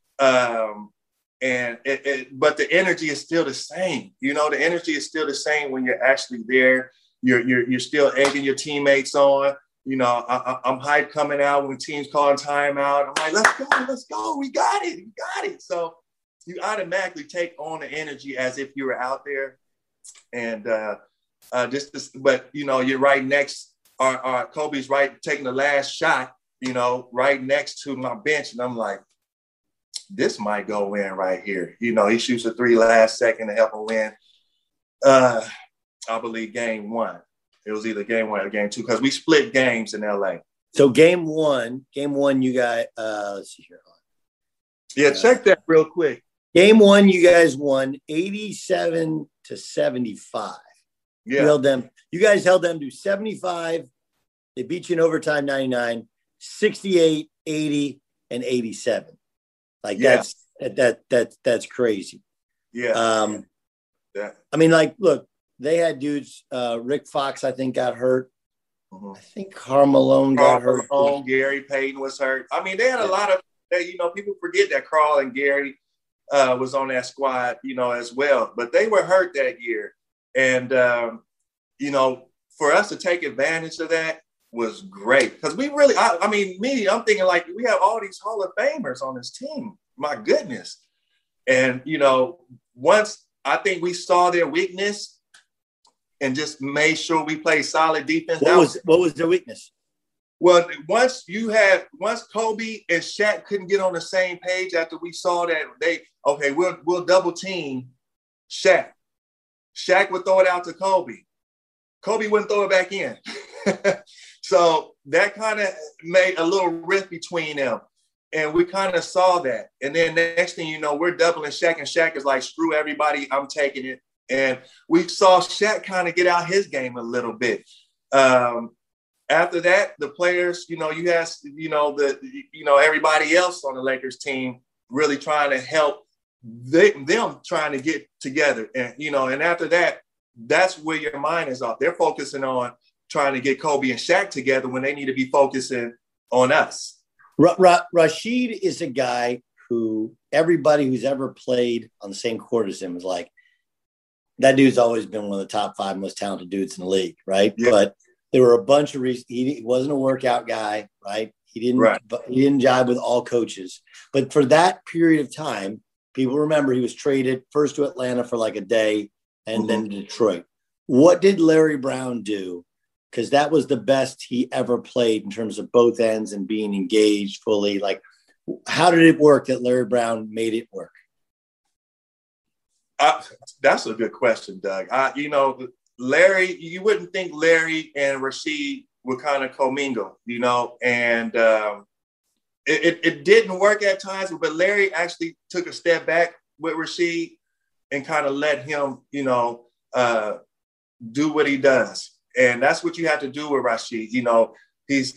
But the energy is still the same. You know, the energy is still the same when you're actually there. You're still egging your teammates on. You know, I'm hyped coming out when teams calling timeout. I'm like, let's go. We got it. So you automatically take on the energy as if you were out there. And but you know, you're right next. Kobe's right taking the last shot. You know, right next to my bench, and I'm like, this might go in right here. You know, he shoots a 3 last second to help him win. I believe game 1. It was either game 1 or game 2 because we split games in LA. So game one, you got. Let's see here. Yeah, check that real quick. Game 1, you guys won 87-75. Yeah, You guys held them to 75. They beat you in overtime 99. 68, 80, and 87. Like that's crazy. Yeah. I mean, like, look, they had dudes. Rick Fox, I think, got hurt. I think Carl got hurt. Gary Payton was hurt. I mean, they had a lot of, people forget that Carl and Gary was on that squad, as well. But they were hurt that year. And, for us to take advantage of that was great. Because we really, I'm thinking like we have all these Hall of Famers on this team. My goodness. And, once I think we saw their weakness and just made sure we played solid defense. What was their weakness? Well, once Kobe and Shaq couldn't get on the same page after we saw that we'll double team Shaq. Shaq would throw it out to Kobe. Kobe wouldn't throw it back in. So that kind of made a little rift between them. And we kind of saw that. And then next thing you know, we're doubling Shaq, and Shaq is like, screw everybody, I'm taking it. And we saw Shaq kind of get out his game a little bit. After that, the players, you had, everybody else on the Lakers team really trying to help them trying to get together. And, and after that, that's where your mind is off. They're focusing on trying to get Kobe and Shaq together when they need to be focusing on us. Rasheed is a guy who everybody who's ever played on the same court as him is like, that dude's always been one of the top 5 most talented dudes in the league, right? Yeah. But there were a bunch of reasons. He wasn't a workout guy, right? He didn't jive with all coaches. But for that period of time, people remember he was traded first to Atlanta for like a day and then to Detroit. What did Larry Brown do? Because that was the best he ever played in terms of both ends and being engaged fully. Like, how did it work that Larry Brown made it work? That's a good question, Doug. Larry, you wouldn't think Larry and Rasheed would kind of commingle, and it didn't work at times, but Larry actually took a step back with Rasheed and kind of let him, do what he does. And that's what you have to do with Rasheed. He's,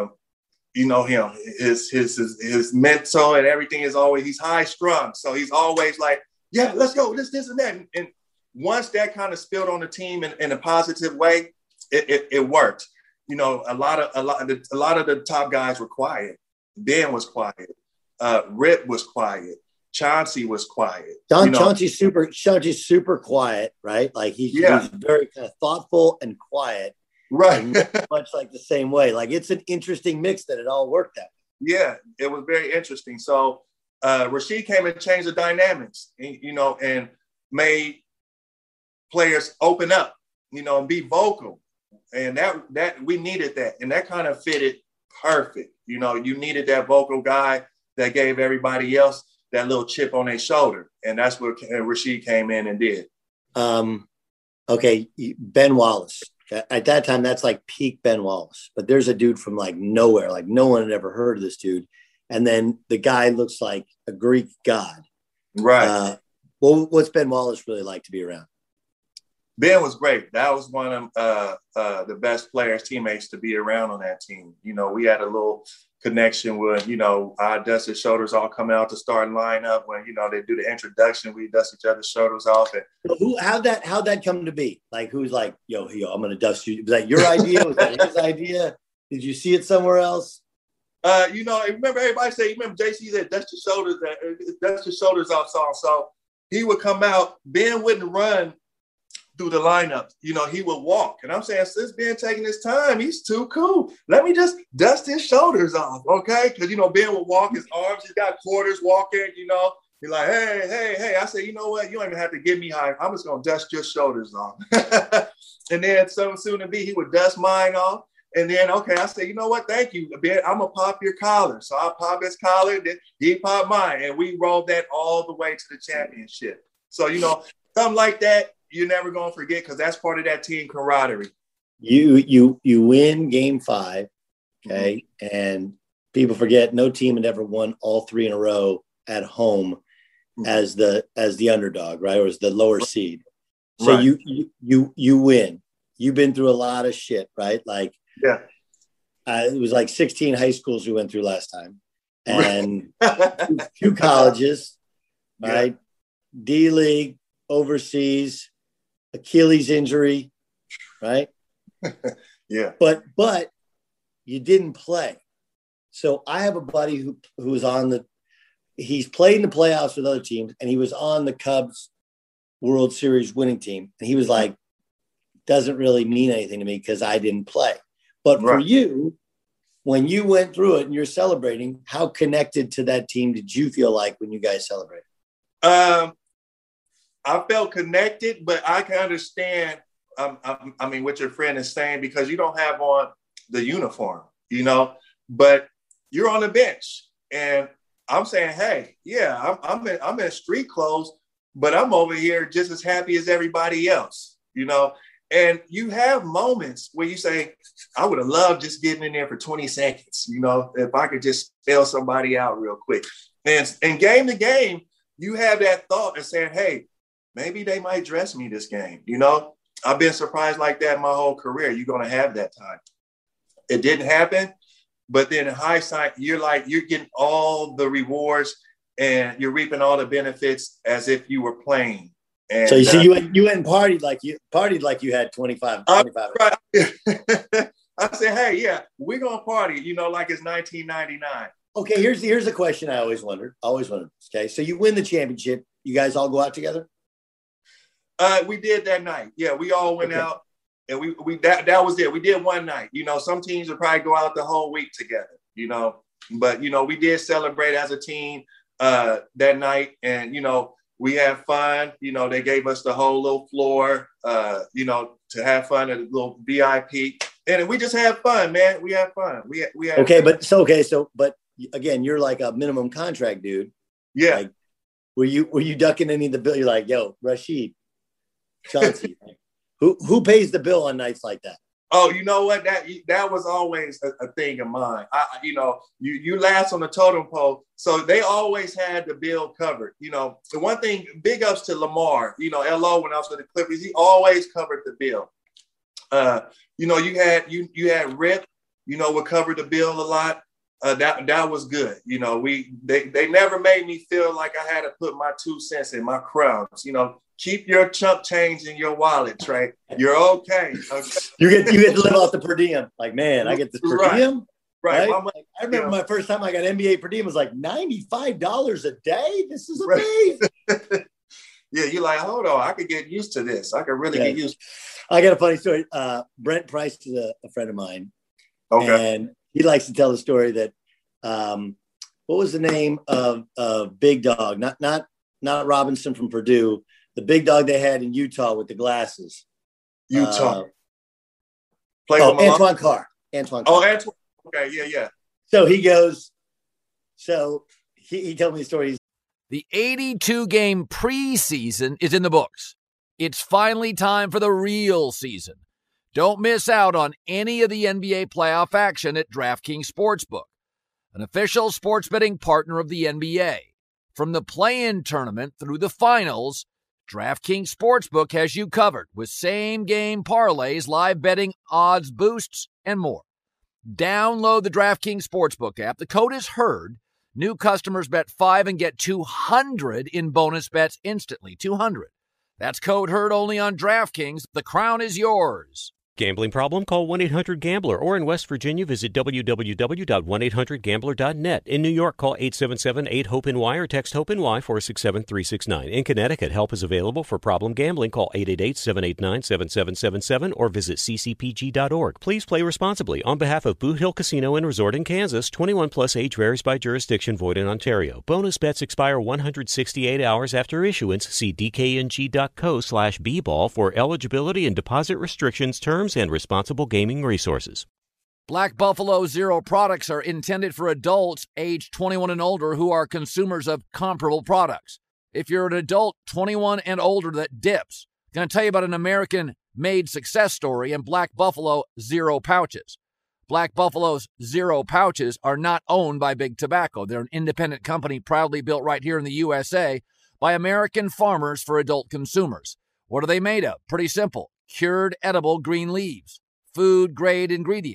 him, his mental and everything is always, he's high strung. So he's always like, yeah, let's go, this and that. And once that kind of spilled on the team in a positive way, it worked. A lot of the top guys were quiet. Ben was quiet. Rip was quiet. Chauncey was quiet. Chauncey's super quiet, right? Like he's very kind of thoughtful and quiet, right? And much like the same way. Like it's an interesting mix that it all worked out. Yeah, it was very interesting. So Rasheed came and changed the dynamics, and made players open up, and be vocal, and that we needed that, and that kind of fitted perfect. You needed that vocal guy that gave everybody else that little chip on their shoulder. And that's what Rasheed came in and did. Okay, Ben Wallace. At that time, that's like peak Ben Wallace. But there's a dude from like nowhere, like no one had ever heard of this dude. And then the guy looks like a Greek god. Right. What's Ben Wallace really like to be around? Ben was great. That was one of the best players, teammates to be around on that team. We had a little connection with, I dust his shoulders off coming out to starting lineup. When, they do the introduction, we dust each other's shoulders off. And how'd that come to be? Like, who's like, yo, I'm going to dust you. Was that your idea? Was that his idea? Did you see it somewhere else? Remember everybody say, JC said, dust your shoulders off song. So he would come out, Ben wouldn't run through the lineup, he would walk. And I'm saying, since Ben taking his time, he's too cool. Let me just dust his shoulders off, okay? Because, Ben would walk his arms. He's got quarters walking, He's like, hey. I said, you know what? You don't even have to get me high. I'm just going to dust your shoulders off. And then so soon to be, he would dust mine off. And then, okay, I said, you know what? Thank you, Ben. I'm going to pop your collar. So I pop his collar, then he popped mine. And we rolled that all the way to the championship. So, something like that, you're never going to forget, because that's part of that team camaraderie. You win game 5, okay? Mm-hmm. And people forget no team had ever won all 3 in a row at home as the underdog, right? Or as the lower seed. So you win. You've been through a lot of shit, right? Like, yeah. it was like 16 high schools we went through last time, and 2 colleges, right? D-League, overseas, Achilles injury, right? Yeah. But you didn't play. So I have a buddy who was he's played in the playoffs with other teams, and he was on the Cubs World Series winning team. And he was like, doesn't really mean anything to me because I didn't play. But for you, when you went through it and you're celebrating, how connected to that team did you feel like when you guys celebrated? I felt connected, but I can understand, what your friend is saying, because you don't have on the uniform, but you're on the bench. And I'm saying, hey, yeah, I'm in street clothes, but I'm over here just as happy as everybody else, And you have moments where you say, I would have loved just getting in there for 20 seconds, if I could just spell somebody out real quick. And game to game, you have that thought of saying, hey, maybe they might dress me this game. I've been surprised like that my whole career. You're going to have that time. It didn't happen. But then in hindsight, you're getting all the rewards and you're reaping all the benefits as if you were playing. And, so you see, you went and partied like you had 25. Right. I said, hey, yeah, we're going to party, like it's 1999. Okay, here's the question I always wondered. Okay, so you win the championship. You guys all go out together? We did that night. Yeah, we all went out. And we that was it. We did one night. Some teams would probably go out the whole week together, But, we did celebrate as a team that night. And, we had fun. They gave us the whole little floor, to have fun at a little VIP. And we just had fun, man. We had fun. We had okay, fun. But again, you're like a minimum contract dude. Yeah. Like, were you ducking any of the bill? You're like, yo, Rashid, Chauncey. Who pays the bill on nights like that? Oh, you know what? That was always a thing of mine. You last on the totem pole, so they always had the bill covered. The one thing, big ups to Lamar. LO when I was with the Clippers, he always covered the bill. You had Rip. Would cover the bill a lot. That was good. They never made me feel like I had to put my 2 cents in, my crumbs. Keep your chump change in your wallet, Trey. You're okay. You get to live off the per diem. Like, man, I get this per diem. Right. I remember my first time I got NBA per diem was like $95 a day. This is amazing. Yeah, you're like, hold on, I could get used to this. I could really get used. I got a funny story. Brent Price is a friend of mine. Okay. And he likes to tell the story that what was the name of Big Dog? Not Robinson from Purdue. The big dog they had in Utah with the glasses. Utah. Antoine Carr. Oh, Antoine. Okay, yeah. So he goes, he told me the story. The 82-game preseason is in the books. It's finally time for the real season. Don't miss out on any of the NBA playoff action at DraftKings Sportsbook, an official sports betting partner of the NBA. From the play-in tournament through the finals, DraftKings Sportsbook has you covered with same-game parlays, live betting, odds boosts, and more. Download the DraftKings Sportsbook app. The code is HEARD. New customers bet $5 and get $200 in bonus bets instantly. $200. That's code HEARD only on DraftKings. The crown is yours. Gambling problem? Call 1-800-GAMBLER. Or in West Virginia, visit www.1800gambler.net. In New York, call 877-8-HOPE-NY or text HOPE-NY 467-369. In Connecticut, help is available for problem gambling. Call 888-789-7777 or visit ccpg.org. Please play responsibly. On behalf of Boot Hill Casino and Resort in Kansas, 21 plus age varies by jurisdiction, void in Ontario. Bonus bets expire 168 hours after issuance. See dkng.co/bball for eligibility and deposit restrictions, terms, and responsible gaming resources. Black Buffalo Zero products are intended for adults age 21 and older who are consumers of comparable products. If you're an adult 21 and older that dips, I'm going to tell you about an American-made success story in Black Buffalo Zero pouches. Black Buffalo's Zero pouches are not owned by Big Tobacco. They're an independent company proudly built right here in the USA by American farmers for adult consumers. What are they made of? Pretty simple. Cured edible green leaves, food-grade ingredients,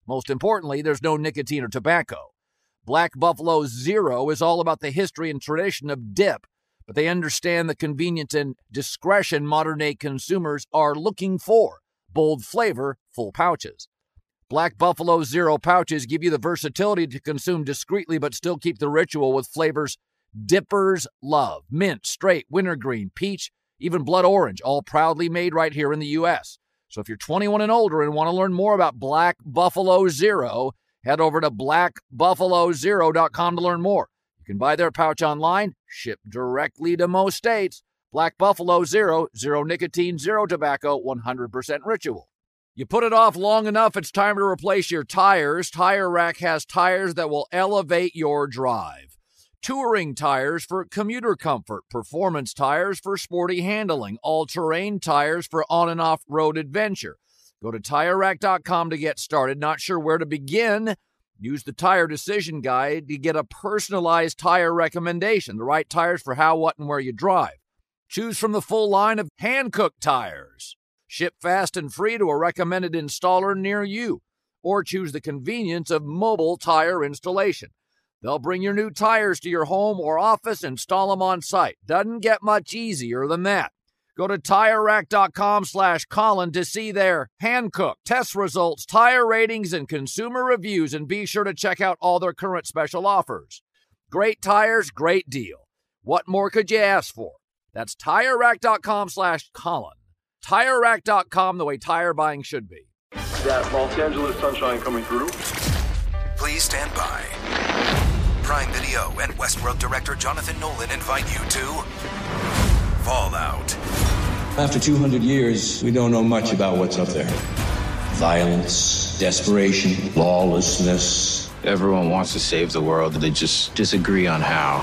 Most importantly, there's no nicotine or tobacco. Black Buffalo Zero is all about the history and tradition of dip, but they understand the convenience and discretion modern-day consumers are looking for. Bold flavor, full pouches. Black Buffalo Zero pouches give you the versatility to consume discreetly but still keep the ritual with flavors dippers love. Mint, straight, wintergreen, peach, even blood orange, all proudly made right here in the U.S. So if you're 21 and older and want to learn more about Black Buffalo Zero, head over to blackbuffalozero.com to learn more. You can buy their pouch online, shipped directly to most states. Black Buffalo Zero, zero nicotine, zero tobacco, 100% ritual. You put it off long enough, it's time to replace your tires. Tire Rack has tires that will elevate your drive. Touring tires for commuter comfort, performance tires for sporty handling, all-terrain tires for on- and off-road adventure. Go to TireRack.com to get started. Not sure where to begin? Use the Tire Decision Guide to get a personalized tire recommendation, the right tires for how, what, and where you drive. Choose from the full line of hand-cooked tires. Ship fast and free to a recommended installer near you. Or choose the convenience of mobile tire installation. They'll bring your new tires to your home or office and install them on site. Doesn't get much easier than that. Go to TireRack.com/Colin to see their hand-cooked test results, tire ratings, and consumer reviews, and be sure to check out all their current special offers. Great tires, great deal. What more could you ask for? That's TireRack.com/Colin. TireRack.com, the way tire buying should be. That Los Angeles sunshine coming through. Please stand by. Prime Video and Westworld director Jonathan Nolan invite you to Fallout. After 200 years, we don't know much about what's up there. Violence, desperation, lawlessness. Everyone wants to save the world, they just disagree on how.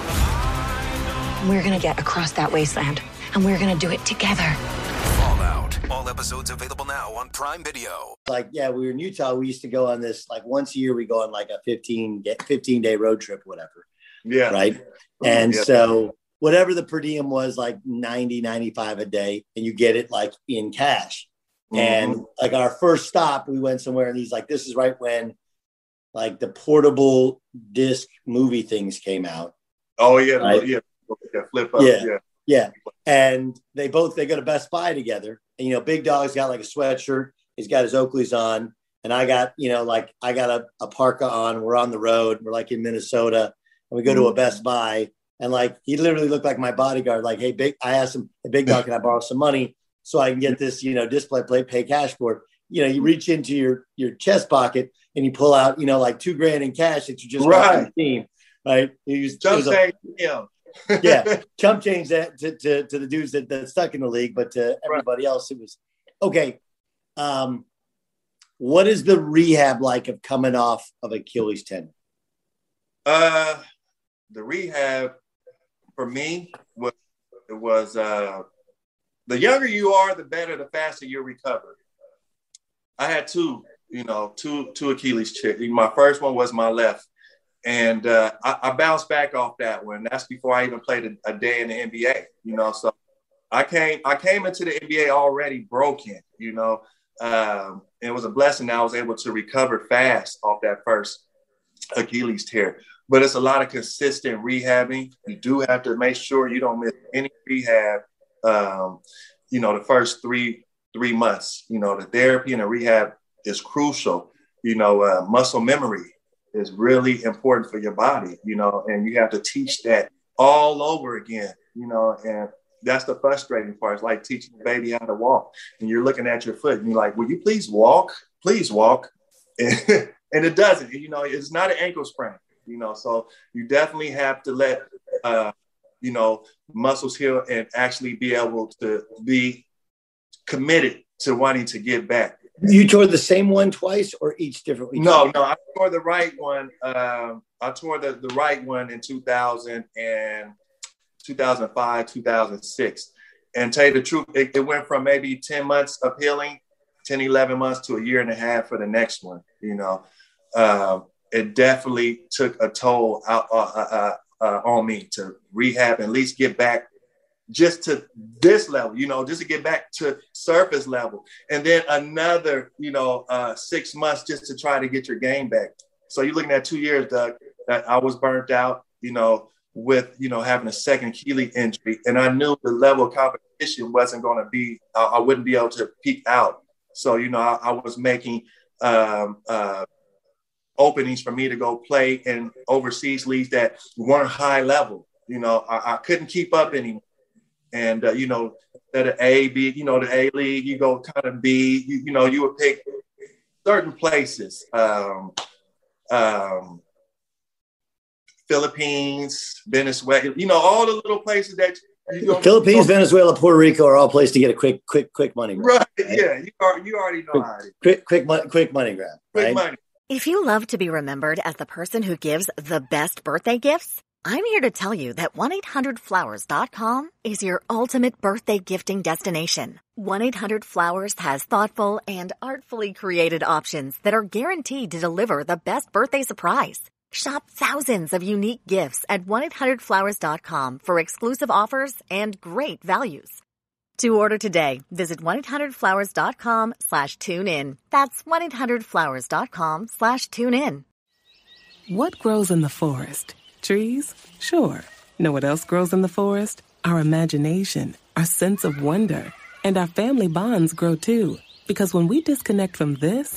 We're going to get across that wasteland, and we're going to do it together. Fallout. All episodes available now on Prime Video. Like, yeah, we were in Utah. We used to go on this, like, once a year, we go on like a 15-day road trip, whatever. Yeah. Right. And so whatever the per diem was, like 90, 95 a day, and you get it like in cash. Mm-hmm. And like our first stop, we went somewhere and he's like, this is right when like the portable disc movie things came out. Oh yeah. Right? Yeah. Flip up. Yeah. Yeah. And they go to Best Buy together. And, you know, Big Dog's got like a sweatshirt. He's got his Oakleys on. And I got, you know, like I got a parka on. We're on the road. We're like in Minnesota. And we go to a Best Buy. And like, he literally looked like my bodyguard. Like, hey, I asked him, hey, Big Dog, can I borrow some money so I can get this, you know, display plate, pay cash for it? You know, you reach into your chest pocket and you pull out, you know, like $2,000 in cash that you just got from the team. Right. Yeah, chump change that to the dudes that stuck in the league, but to everybody else, it was okay. What is the rehab like of coming off of Achilles tendon? The rehab for me was the younger you are, the better, the faster you recover. I had two Achilles tears. My first one was my left. And I bounced back off that one. That's before I even played a day in the NBA, you know. So I came into the NBA already broken, you know. It was a blessing that I was able to recover fast off that first Achilles tear. But it's a lot of consistent rehabbing. You do have to make sure you don't miss any rehab, you know, the first three months. You know, the therapy and the rehab is crucial. You know, muscle memory is really important for your body, you know, and you have to teach that all over again, you know, and that's the frustrating part. It's like teaching a baby how to walk and you're looking at your foot and you're like, will you please walk? And it doesn't, you know, it's not an ankle sprain, you know, so you definitely have to let, you know, muscles heal and actually be able to be committed to wanting to get back. You tore the same one twice or each different? No, I tore the right one. I tore the right one in 2005, 2006. And tell you the truth, it went from maybe 10 months of healing, 10, 11 months to a year and a half for the next one. You know, it definitely took a toll out on me to rehab and at least get back just to this level, just to get back to surface level. And then another, 6 months just to try to get your game back. So you're looking at 2 years, Doug, that I was burnt out, with, having a second Achilles injury. And I knew the level of competition wasn't going to be, I wouldn't be able to peak out. So, I was making openings for me to go play in overseas leagues that weren't high level. I couldn't keep up anymore. And, that A, B, the A league, you go kind of B, you would pick certain places. Philippines, Venezuela, all the little places that Philippines, Venezuela, Puerto Rico are all places to get a quick money grab. Right. Yeah. You already know how it is. Quick money grab. Right? Quick money. If you love to be remembered as the person who gives the best birthday gifts, I'm here to tell you that 1-800-Flowers.com is your ultimate birthday gifting destination. 1-800-Flowers has thoughtful and artfully created options that are guaranteed to deliver the best birthday surprise. Shop thousands of unique gifts at 1-800-Flowers.com for exclusive offers and great values. To order today, visit 1-800-Flowers.com/tune-in. That's 1-800-Flowers.com/tune-in. What grows in the forest? Trees? Sure. Know what else grows in the forest? Our imagination, our sense of wonder, and our family bonds grow too. Because when we disconnect from this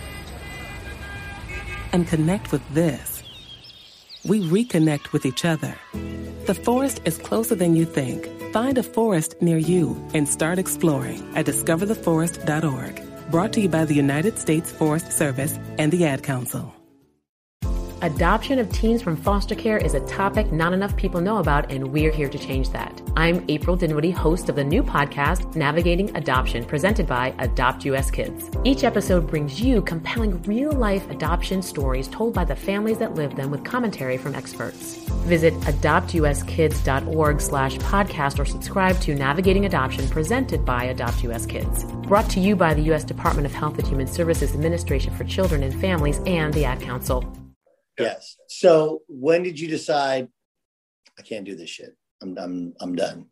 and connect with this, we reconnect with each other. The forest is closer than you think. Find a forest near you and start exploring at discovertheforest.org. Brought to you by the United States Forest Service and the Ad Council. Adoption of teens from foster care is a topic not enough people know about, and we're here to change that. I'm April Dinwiddie, host of the new podcast, Navigating Adoption, presented by Adopt US Kids. Each episode brings you compelling real-life adoption stories told by the families that live them with commentary from experts. Visit adoptuskids.org/podcast or subscribe to Navigating Adoption, presented by Adopt US Kids. Brought to you by the U.S. Department of Health and Human Services Administration for Children and Families and the Ad Council. Yes. So when did you decide I can't do this shit? I'm done.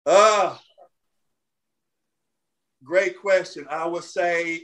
Great question. I would say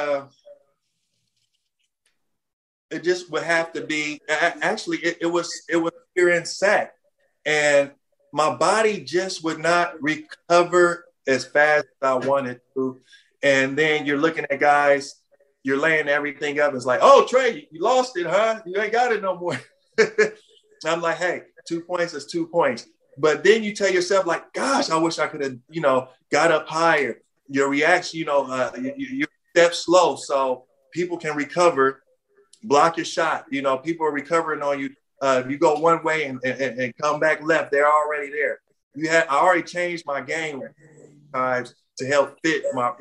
it just would have to be. Actually, it was here in SAC, and my body just would not recover as fast as I wanted to. And then you're looking at guys. You're laying everything up. It's like, oh, Trey, you lost it, huh? You ain't got it no more. I'm like, hey, 2 points is 2 points. But then you tell yourself, like, gosh, I wish I could have, got up higher. Your reaction, you step slow so people can recover. Block your shot. People are recovering on you. You go one way and come back left. They're already there. I already changed my game times to help fit my.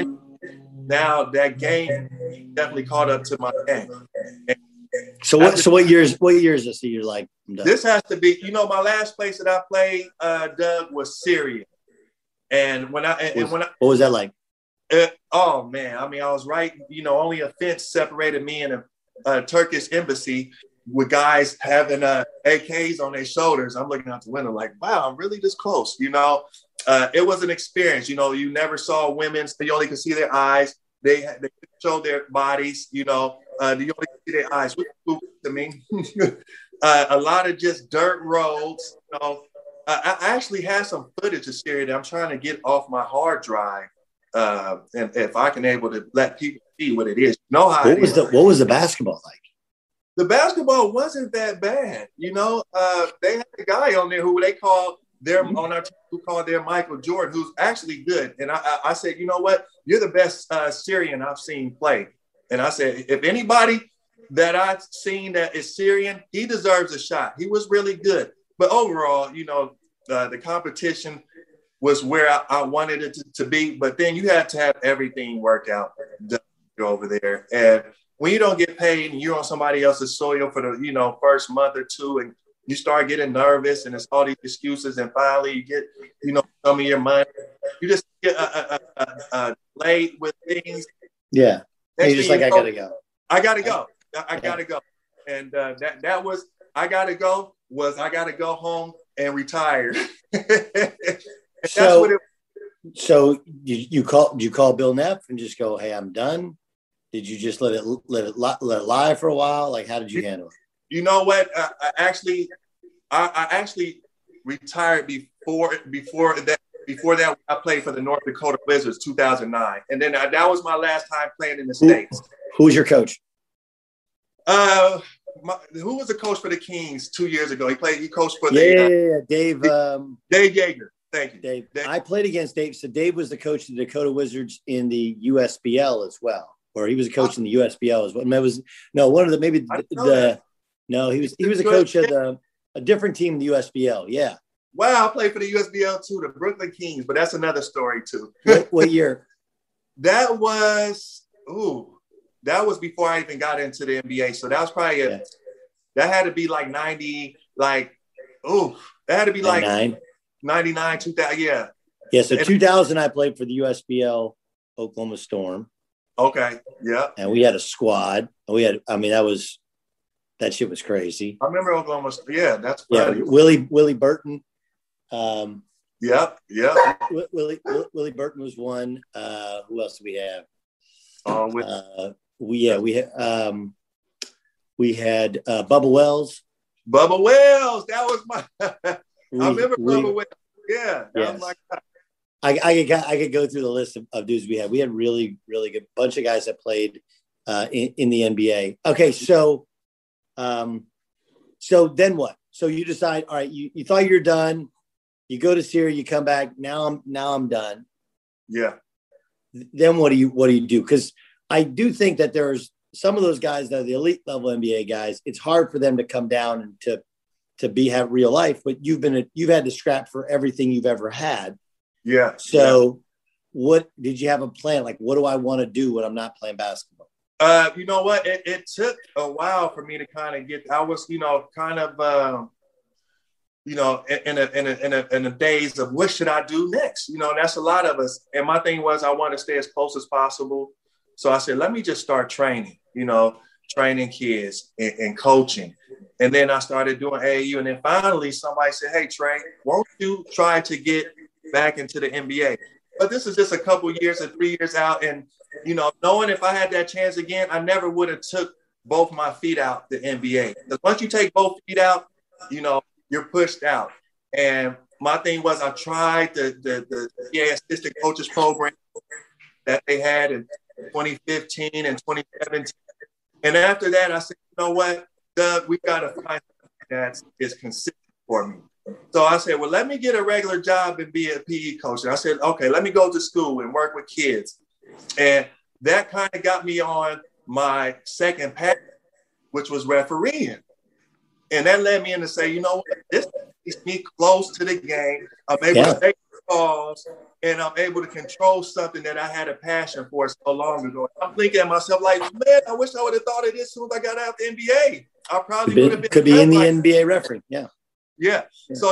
Now that game definitely caught up to my game. So what years is you're like, I'm done? This has to be, my last place that I played, Doug, was Syria. And what was that like? Oh man, I was right. Only a fence separated me and a Turkish embassy with guys having AKs on their shoulders. I'm looking out the window like, wow, I'm really this close. It was an experience. You never saw women. You only could see their eyes. They show their bodies. You only see their eyes. To me, a lot of just dirt roads. I actually have some footage of Syria that I'm trying to get off my hard drive, and if I can able to let people see what it is. What was the basketball like? The basketball wasn't that bad. They had a guy on there who they called on our team who called their Michael Jordan, who's actually good. And I said, you know what? You're the best Syrian I've seen play. And I said, if anybody that I've seen that is Syrian, he deserves a shot. He was really good. But overall, the competition was where I wanted it to be. But then you had to have everything worked out over there. And when you don't get paid and you're on somebody else's soil for the, first month or two, and you start getting nervous and it's all these excuses, and finally you get, some of your money, you just get laid with things. Yeah. And you're just like, I gotta go. I gotta go. I gotta go. And that was, I gotta go home and retire. So you call Bill Neff and just go, hey, I'm done? Did you just let it lie for a while? Like, how did you handle it? You know what? I actually retired before that. I played for the North Dakota Wizards, 2009, and then that was my last time playing in the States. Who was your coach? Who was the coach for the Kings 2 years ago? He coached for Dave. Dave Yeager. Thank you, Dave. I played against Dave. So Dave was the coach of the Dakota Wizards in the USBL as well, or he was a coach in the USBL as well. He was a coach of a different team in the USBL. Yeah. Wow, I played for the USBL too, the Brooklyn Kings, but that's another story too. What year? That was before I even got into the NBA. So that was probably that had to be like 90, that had to be like 99, 2000, yeah. Yeah, so 2000 I played for the USBL Oklahoma Storm. Okay, yeah. And we had a squad. That shit was crazy. I remember Oklahoma. Yeah, that's funny. Yeah, Willie Burton. Yep. Willie Burton was one. Who else do we have? We had Bubba Wells. Bubba Wells, that was my. I remember Bubba Wells. Yeah, that was my guy. I could go through the list of dudes we had. We had really, really good bunch of guys that played in the NBA. Okay, so then what? So you decide, all right, you thought you're done. You go to Syria, you come back. Now I'm done. Yeah. Then what do you do? Because I do think that there's some of those guys that are the elite level NBA guys. It's hard for them to come down and to have real life. But you've had to scrap for everything you've ever had. Yeah. So what did you have a plan? Like, what do I want to do when I'm not playing basketball? You know what? It took a while for me to kind of get. I was, in a daze of what should I do next? That's a lot of us. And my thing was I want to stay as close as possible. So I said, let me just start training, training kids and coaching. And then I started doing AAU. And then finally somebody said, hey, Trey, won't you try to get back into the NBA? But this is just a couple years and 3 years out. And, knowing if I had that chance again, I never would have took both my feet out the NBA. Because once you take both feet out, you're pushed out. And my thing was I tried the assistant coaches program that they had in 2015 and 2017. And after that, I said, you know what, Doug, we got to find something that is consistent for me. So I said, well, let me get a regular job and be a PE coach. And I said, okay, let me go to school and work with kids. And that kind of got me on my second path, which was refereeing. And that led me in to say, you know what, this keeps me close to the game. I'm able to take calls, and I'm able to control something that I had a passion for so long ago. I'm thinking to myself, like, man, I wish I would have thought of this as soon as I got out the NBA. I probably would have been. Could be in the NBA referee. Yeah. So,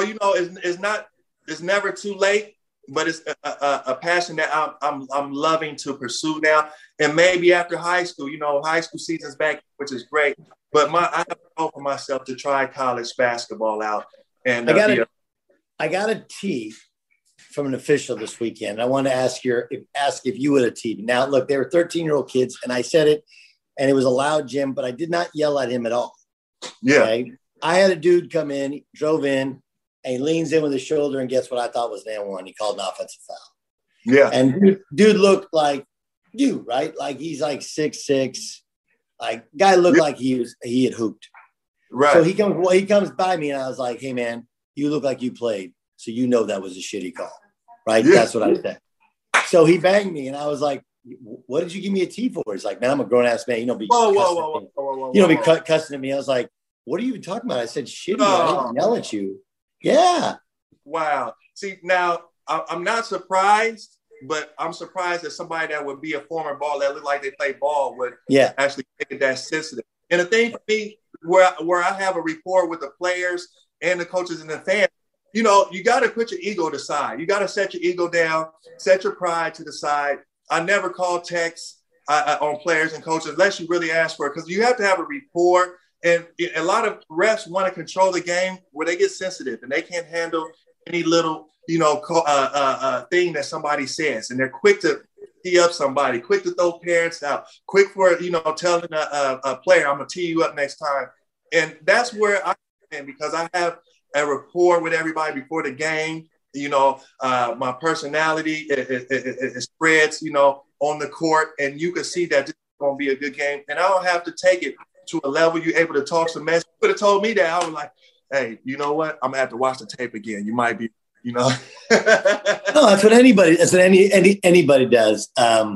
it's never too late, but it's a passion that I'm loving to pursue now. And maybe after high school, high school season's back, which is great. But I have to go for myself to try college basketball out. And I got a tee from an official this weekend. I want to ask if you would have teed. Now, look, they were 13-year-old kids, and I said it, and it was a loud, Jim, but I did not yell at him at all. Yeah. Okay? I had a dude come in, he drove in, and he leans in with his shoulder, and guess what I thought was an and one? He called an offensive foul. Yeah. And dude looked like you, right? Like he's like 6'6". Like guy looked like he had hooped. Right. So he comes by me, and I was like, hey man, you look like you played. So that was a shitty call. Right? Yeah. That's what I said. So he banged me, and I was like, what did you give me a tee for? He's like, man, I'm a grown ass man. You don't be cussing at me. I was like, what are you even talking about? I said, shitty. I didn't yell at you. Yeah. Wow. See, now I'm not surprised, but I'm surprised that somebody that would be a former ball that looked like they play ball would actually make it that sensitive. And the thing for me, where I have a rapport with the players and the coaches and the fans, you got to put your ego to the side. You got to set your ego down, set your pride to the side. I never call texts on players and coaches unless you really ask for it, because you have to have a rapport. And a lot of refs want to control the game where they get sensitive and they can't handle any little, thing that somebody says, and they're quick to tee up somebody, quick to throw parents out, quick for, telling a player, I'm going to tee you up next time. And that's where I am, because I have a rapport with everybody before the game. My personality, it spreads, on the court, and you can see that this is going to be a good game. And I don't have to take it to a level you're able to talk some mess. You could have told me that. I was like, hey, you know what? I'm going to have to watch the tape again. You might be, No, that's what anybody does.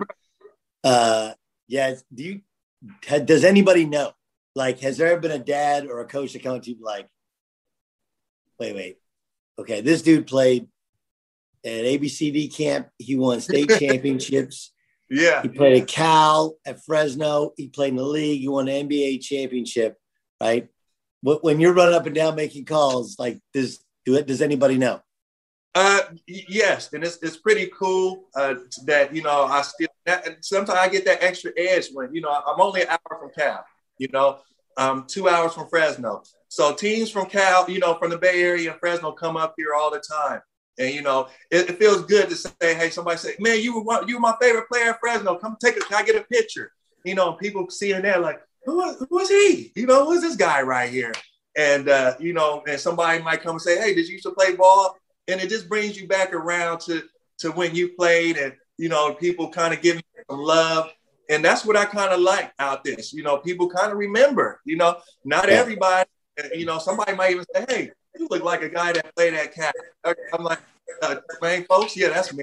Does anybody know? Like, has there ever been a dad or a coach that come to you like, wait. Okay, this dude played at ABCD camp. He won state championships. Yeah. He played at Cal, at Fresno. He played in the league. He won an NBA championship, right? When you're running up and down making calls, like, does anybody know? Yes, and it's pretty cool that, I still – sometimes I get that extra edge when, I'm only an hour from Cal, 2 hours from Fresno. So teams from Cal, from the Bay Area and Fresno come up here all the time. And, it feels good to say, hey, somebody say, man, you were my favorite player at Fresno. Come can I get a picture? People seeing that like, who is he? Who is this guy right here? And, and somebody might come and say, hey, did you used to play ball? And it just brings you back around to when you played, and, people kind of give you some love. And that's what I kind of like out this. People kind of remember, not everybody, somebody might even say, hey, you look like a guy that played at Cal. I'm like, man, folks, yeah, that's me.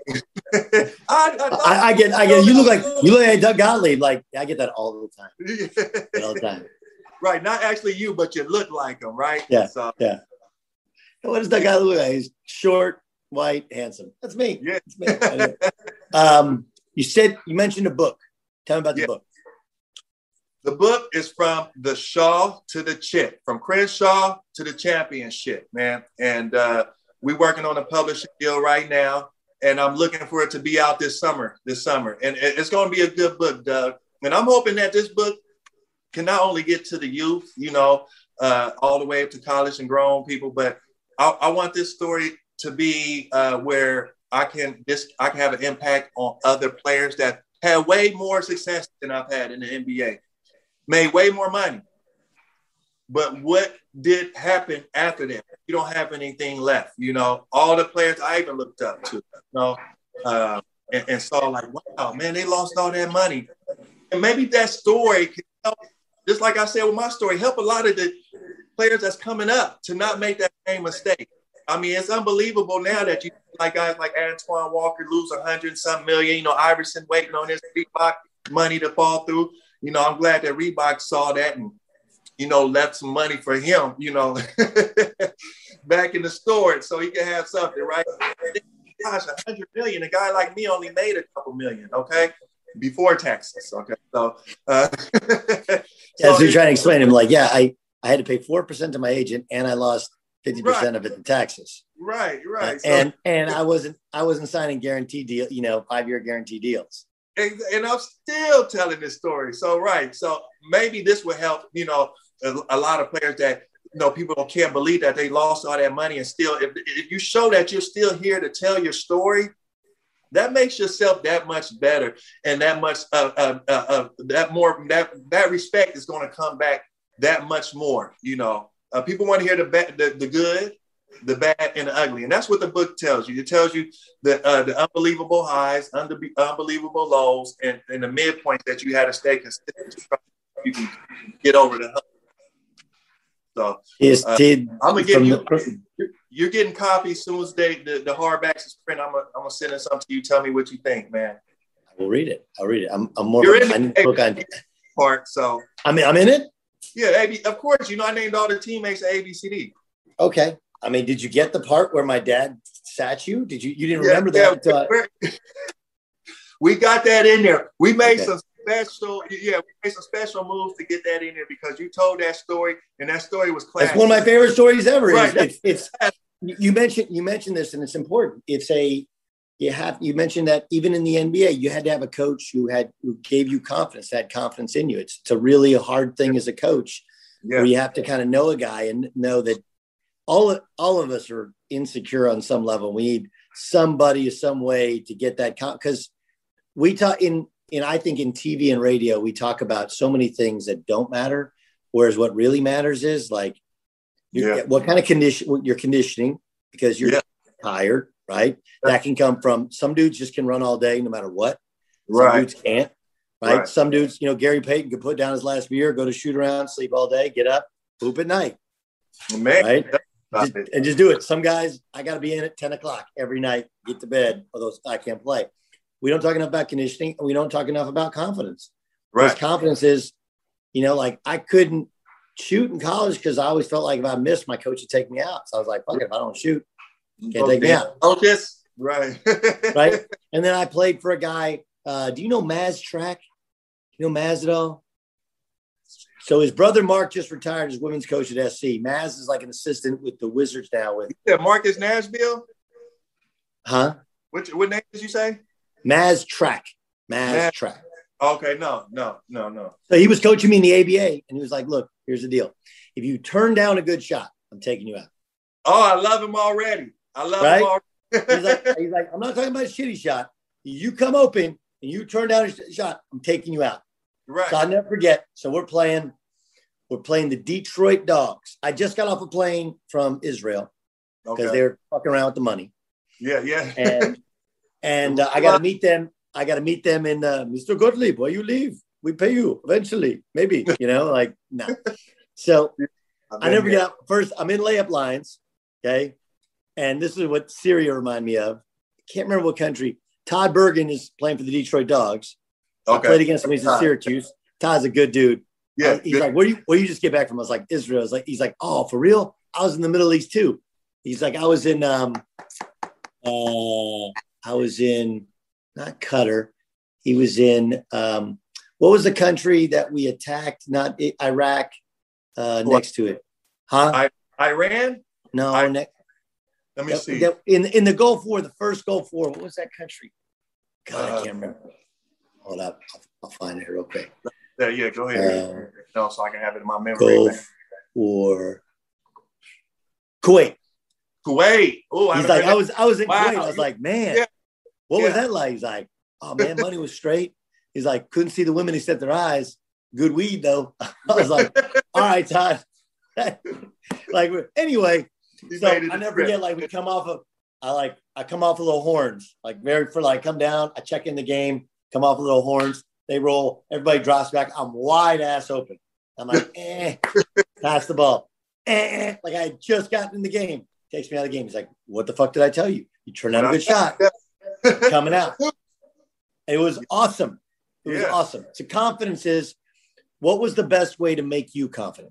I get. You look like Doug Gottlieb. Like, I get that all the time. All the time. Right. Not actually you, but you look like him, right? Yeah. So, yeah. What does Doug Gottlieb look like? He's short, white, handsome. That's me. Yeah. That's me. You mentioned a book. Tell me about the book. The book is from the Shaw to the Chip, from Crenshaw to the championship, man. And we're working on a publishing deal right now, and I'm looking for it to be out this summer. And it's going to be a good book, Doug. And I'm hoping that this book can not only get to the youth, all the way up to college and grown people, but I want this story to be where I can have an impact on other players that had way more success than I've had in the NBA, made way more money. But what did happen after that? You don't have anything left. All the players I even looked up to, and saw like, wow, man, they lost all that money. And maybe that story can help, just like I said with my story, help a lot of the players that's coming up to not make that same mistake. I mean, it's unbelievable now that you like guys like Antoine Walker lose 100-some million, Iverson waiting on his Reebok money to fall through. I'm glad that Reebok saw that and, left some money for him, back in the store so he can have something, right? Gosh, 100 million. A guy like me only made a couple million, okay? Before taxes, okay? So, so you're trying to explain to him, like, yeah, I had to pay 4% to my agent, and I lost 50% of it in taxes. Right. And I wasn't signing guaranteed deal, 5-year guarantee deals. And I'm still telling this story. So maybe this will help, a lot of players that, people can't believe that they lost all that money, and still, if you show that you're still here to tell your story, that makes yourself that much better, and that much that respect is going to come back that much more. People want to hear the good, the bad, and the ugly, and that's what the book tells you. It tells you the unbelievable highs, unbelievable lows, and the midpoint that you had to stay consistent. You can get over the hump. So I'm gonna give you. You're getting copies as soon as the hardbacks is print. I'm gonna send it something to you. Tell me what you think, man. I will read it. I'll read it. I'm more. You're in the book on part, so I'm in it. Yeah, of course. I named all the teammates at ABCD. Okay. I mean, did you get the part where my dad sat you? Did you? You didn't remember that? We got that in there. We made some special moves to get that in there because you told that story, and that story was classic. That's one of my favorite stories ever. Right. It's you mentioned this, and it's important. You mentioned that even in the NBA, you had to have a coach who gave you confidence, had confidence in you. It's a really hard thing as a coach, where you have to kind of know a guy and know that all of us are insecure on some level. We need somebody, some way to get that, because we talk I think in TV and radio, we talk about so many things that don't matter. Whereas what really matters is like, what kind of your conditioning, because you're tired, right? That can come from, some dudes just can run all day no matter what. Some dudes can't, right? Some dudes, Gary Payton could put down his last beer, go to shoot around, sleep all day, get up, hoop at night. Right? Just do it. Some guys, I got to be in at 10 o'clock every night, get to bed, or those I can't play. We don't talk enough about conditioning. We don't talk enough about confidence. Right. Because confidence is, like I couldn't shoot in college because I always felt like if I missed, my coach would take me out. So I was like, fuck it, if I don't shoot, can't take me out. Right. Right. And then I played for a guy. Do you know Maz Track? You know Maz at all? So his brother Mark just retired as women's coach at SC. Maz is like an assistant with the Wizards now. Marcus Nashville? Huh? What name did you say? Maz Track. Maz Track. Okay, no. So he was coaching me in the ABA, and he was like, look, here's the deal. If you turn down a good shot, I'm taking you out. Oh, I love him already. Him already. he's like, I'm not talking about a shitty shot. You come open and you turn down a shot, I'm taking you out. Right. So I'll never forget. So we're playing the Detroit Dogs. I just got off a plane from Israel because they were fucking around with the money. Yeah. And I got to meet them. I got to meet them in Mr. Gottlieb. Why you leave? We pay you eventually, maybe. No. So I never get out. First, I'm in layup lines. Okay, and this is what Syria reminded me of. I can't remember what country. Todd Bergen is playing for the Detroit Dogs. I played against him. He's in Syracuse. Todd's a good dude. Yeah. He's like, where you just get back from? I was like, Israel. He's like, oh, for real? I was in the Middle East too. He's like, I was in not Qatar. He was in what was the country that we attacked? Not Iraq. Next to it, huh? Iran? No. Let me see. In the Gulf War, the first Gulf War. What was that country? God, I can't remember. Hold up, I'll find it real quick. Yeah, go ahead. So I can have it in my memory. Gulf War. Kuwait. Oh, he's like, I was in Kuwait. I was like, man, what was that like? He's like, oh man, money was straight. He's like, couldn't see the women except their eyes. Good weed though. I was like, all right, Todd. Anyway, so I never forget. Like we come off of, I come off of little horns. Come down. I check in the game. Come off of little horns. They roll. Everybody drops back. I'm wide ass open. I'm like, pass the ball. Like I had just gotten in the game. Takes me out of the game. He's like, what the fuck did I tell you? You turned out a good shot. Coming out. It was awesome. It was awesome. So confidence is, what was the best way to make you confident?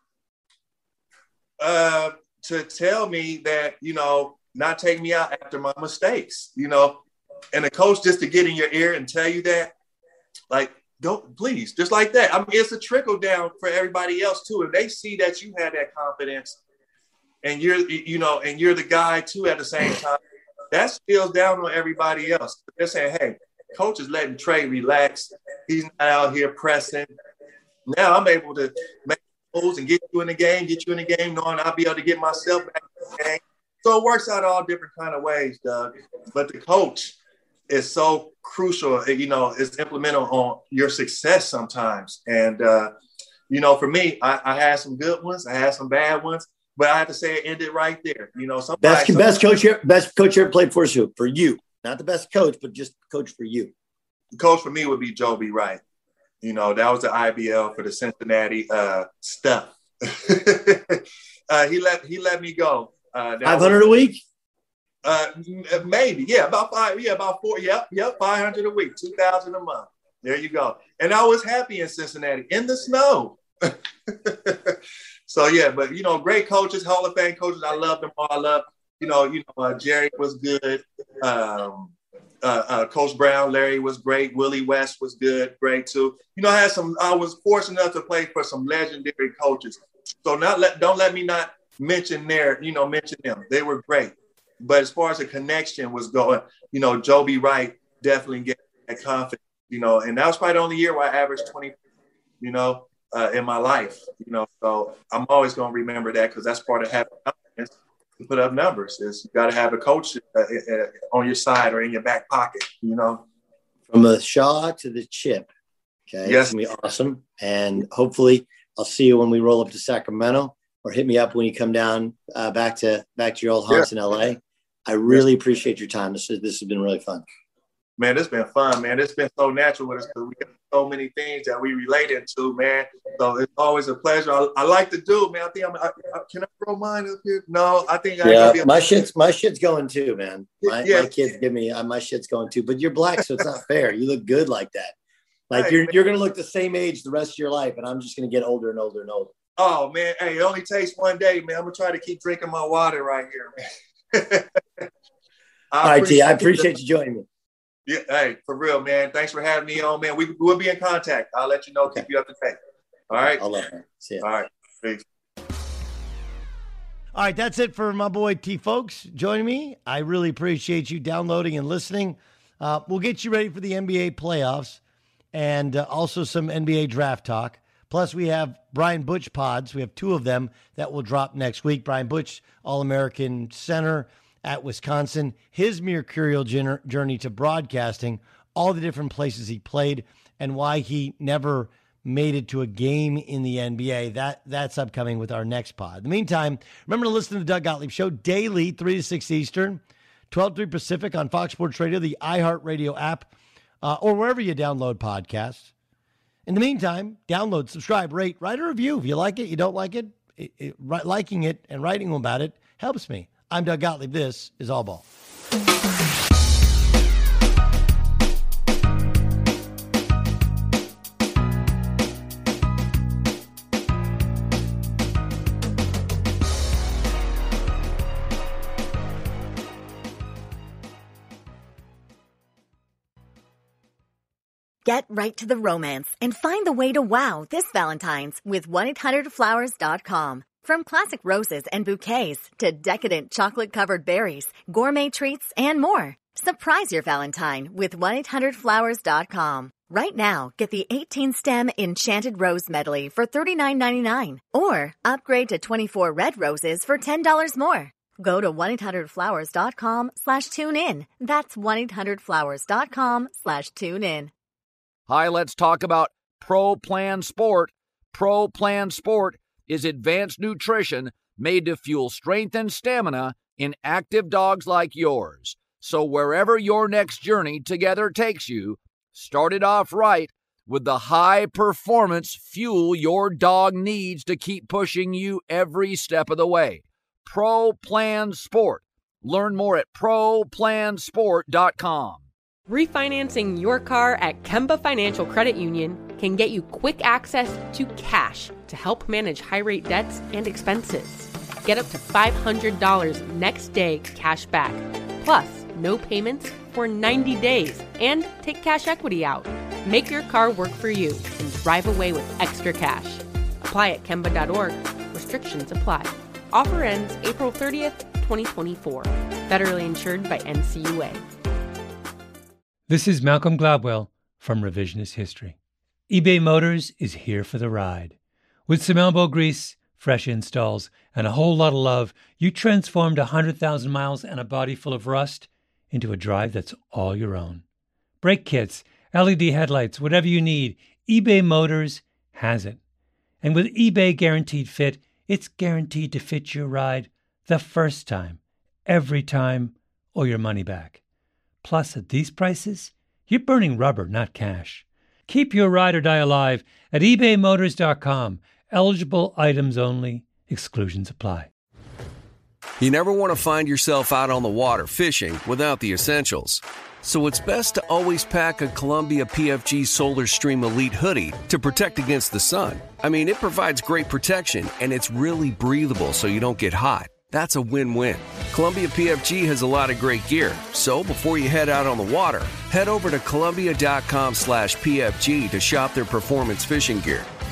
To tell me that, not take me out after my mistakes, and the coach just to get in your ear and tell you that, like, don't, please, just like that. I mean, it's a trickle down for everybody else too. If they see that you had that confidence and you're the guy too at the same time, that spills down on everybody else. They're saying, hey, coach is letting Trey relax. He's not out here pressing. Now I'm able to make moves and get you in the game, knowing I'll be able to get myself back in the game. So it works out all different kind of ways, Doug. But the coach is so crucial, it's implemental on your success sometimes. And, for me, I had some good ones. I had some bad ones. But I have to say it ended right there. Best coach you ever played for you. Not the best coach, but just coach for you. The coach for me would be Joby Wright. That was the IBL for the Cincinnati stuff. He let me go. 500 a week? Maybe. Yeah, about 5. Yeah, about 4. Yep. 500 a week, 2,000 a month. There you go. And I was happy in Cincinnati in the snow. So yeah, but great coaches, Hall of Fame coaches. I love them all. I love, Jerry was good. Coach Brown, Larry was great. Willie West was great too. I was fortunate enough to play for some legendary coaches. So don't let me not mention them. They were great. But as far as the connection was going, Joby Wright definitely gave that confidence, and that was probably the only year where I averaged 20, in my life, so I'm always going to remember that because that's part of having confidence. to put up numbers. You got to have a coach on your side or in your back pocket, you know. From the Shaw to the Chip. Okay. Yes. It's going to be awesome. And hopefully I'll see you when we roll up to Sacramento, or hit me up when you come down back to your old haunts in LA. I really appreciate your time. This has been really fun. Man, it's been fun, man. It's been so natural with us because we got so many things that we related to, man. So it's always a pleasure. I like to do, man. I think can I throw mine up here? No, I think my shit's going too, man. My kids give me my shit's going too. But you're black, so it's not fair. You look good like that. Like you're gonna look the same age the rest of your life, and I'm just gonna get older and older and older. Oh man, hey, it only takes one day, man. I'm gonna try to keep drinking my water right here, man. All right, T. I appreciate you joining me. Yeah, hey, for real, man. Thanks for having me on, man. We'll be in contact. I'll let you know, keep you up to date. All right? I'll let her. See you. All right. Peace. All right, that's it for my boy T. Folks joining me. I really appreciate you downloading and listening. We'll get you ready for the NBA playoffs and also some NBA draft talk. Plus, we have Brian Butch pods. We have 2 of them that will drop next week. Brian Butch, All-American center at Wisconsin, his mercurial journey to broadcasting, all the different places he played, and why he never made it to a game in the NBA. That's upcoming with our next pod. In the meantime, remember to listen to the Doug Gottlieb Show daily, 3 to 6 Eastern, 12 to 3 Pacific on Fox Sports Radio, the iHeartRadio app, or wherever you download podcasts. In the meantime, download, subscribe, rate, write a review. If you like it, you don't like it, liking it and writing about it helps me. I'm Doug Gottlieb. This is All Ball. Get right to the romance and find the way to wow this Valentine's with 1-800-Flowers.com. From classic roses and bouquets to decadent chocolate-covered berries, gourmet treats, and more. Surprise your Valentine with 1-800-Flowers.com. Right now, get the 18-stem Enchanted Rose Medley for $39.99. Or upgrade to 24 red roses for $10 more. Go to 1-800-Flowers.com/tune-in. That's 1-800-Flowers.com/tune-in. Hi, let's talk about Pro Plan Sport. Pro Plan Sport is advanced nutrition made to fuel strength and stamina in active dogs like yours. So wherever your next journey together takes you, start it off right with the high-performance fuel your dog needs to keep pushing you every step of the way. Pro Plan Sport. Learn more at ProPlansport.com. Refinancing your car at Kemba Financial Credit Union can get you quick access to cash to help manage high-rate debts and expenses. Get up to $500 next day cash back, plus no payments for 90 days, and take cash equity out. Make your car work for you and drive away with extra cash. Apply at Kemba.org. Restrictions apply. Offer ends April 30th, 2024. Federally insured by NCUA. This is Malcolm Gladwell from Revisionist History. eBay Motors is here for the ride. With some elbow grease, fresh installs, and a whole lot of love, you transformed 100,000 miles and a body full of rust into a drive that's all your own. Brake kits, LED headlights, whatever you need, eBay Motors has it. And with eBay Guaranteed Fit, it's guaranteed to fit your ride the first time, every time, or your money back. Plus, at these prices, you're burning rubber, not cash. Keep your ride or die alive at ebaymotors.com. Eligible items only. Exclusions apply. You never want to find yourself out on the water fishing without the essentials. So it's best to always pack a Columbia PFG Solar Stream Elite hoodie to protect against the sun. I mean, it provides great protection, and it's really breathable so you don't get hot. That's a win-win. Columbia PFG has a lot of great gear, so before you head out on the water, head over to Columbia.com/PFG to shop their performance fishing gear.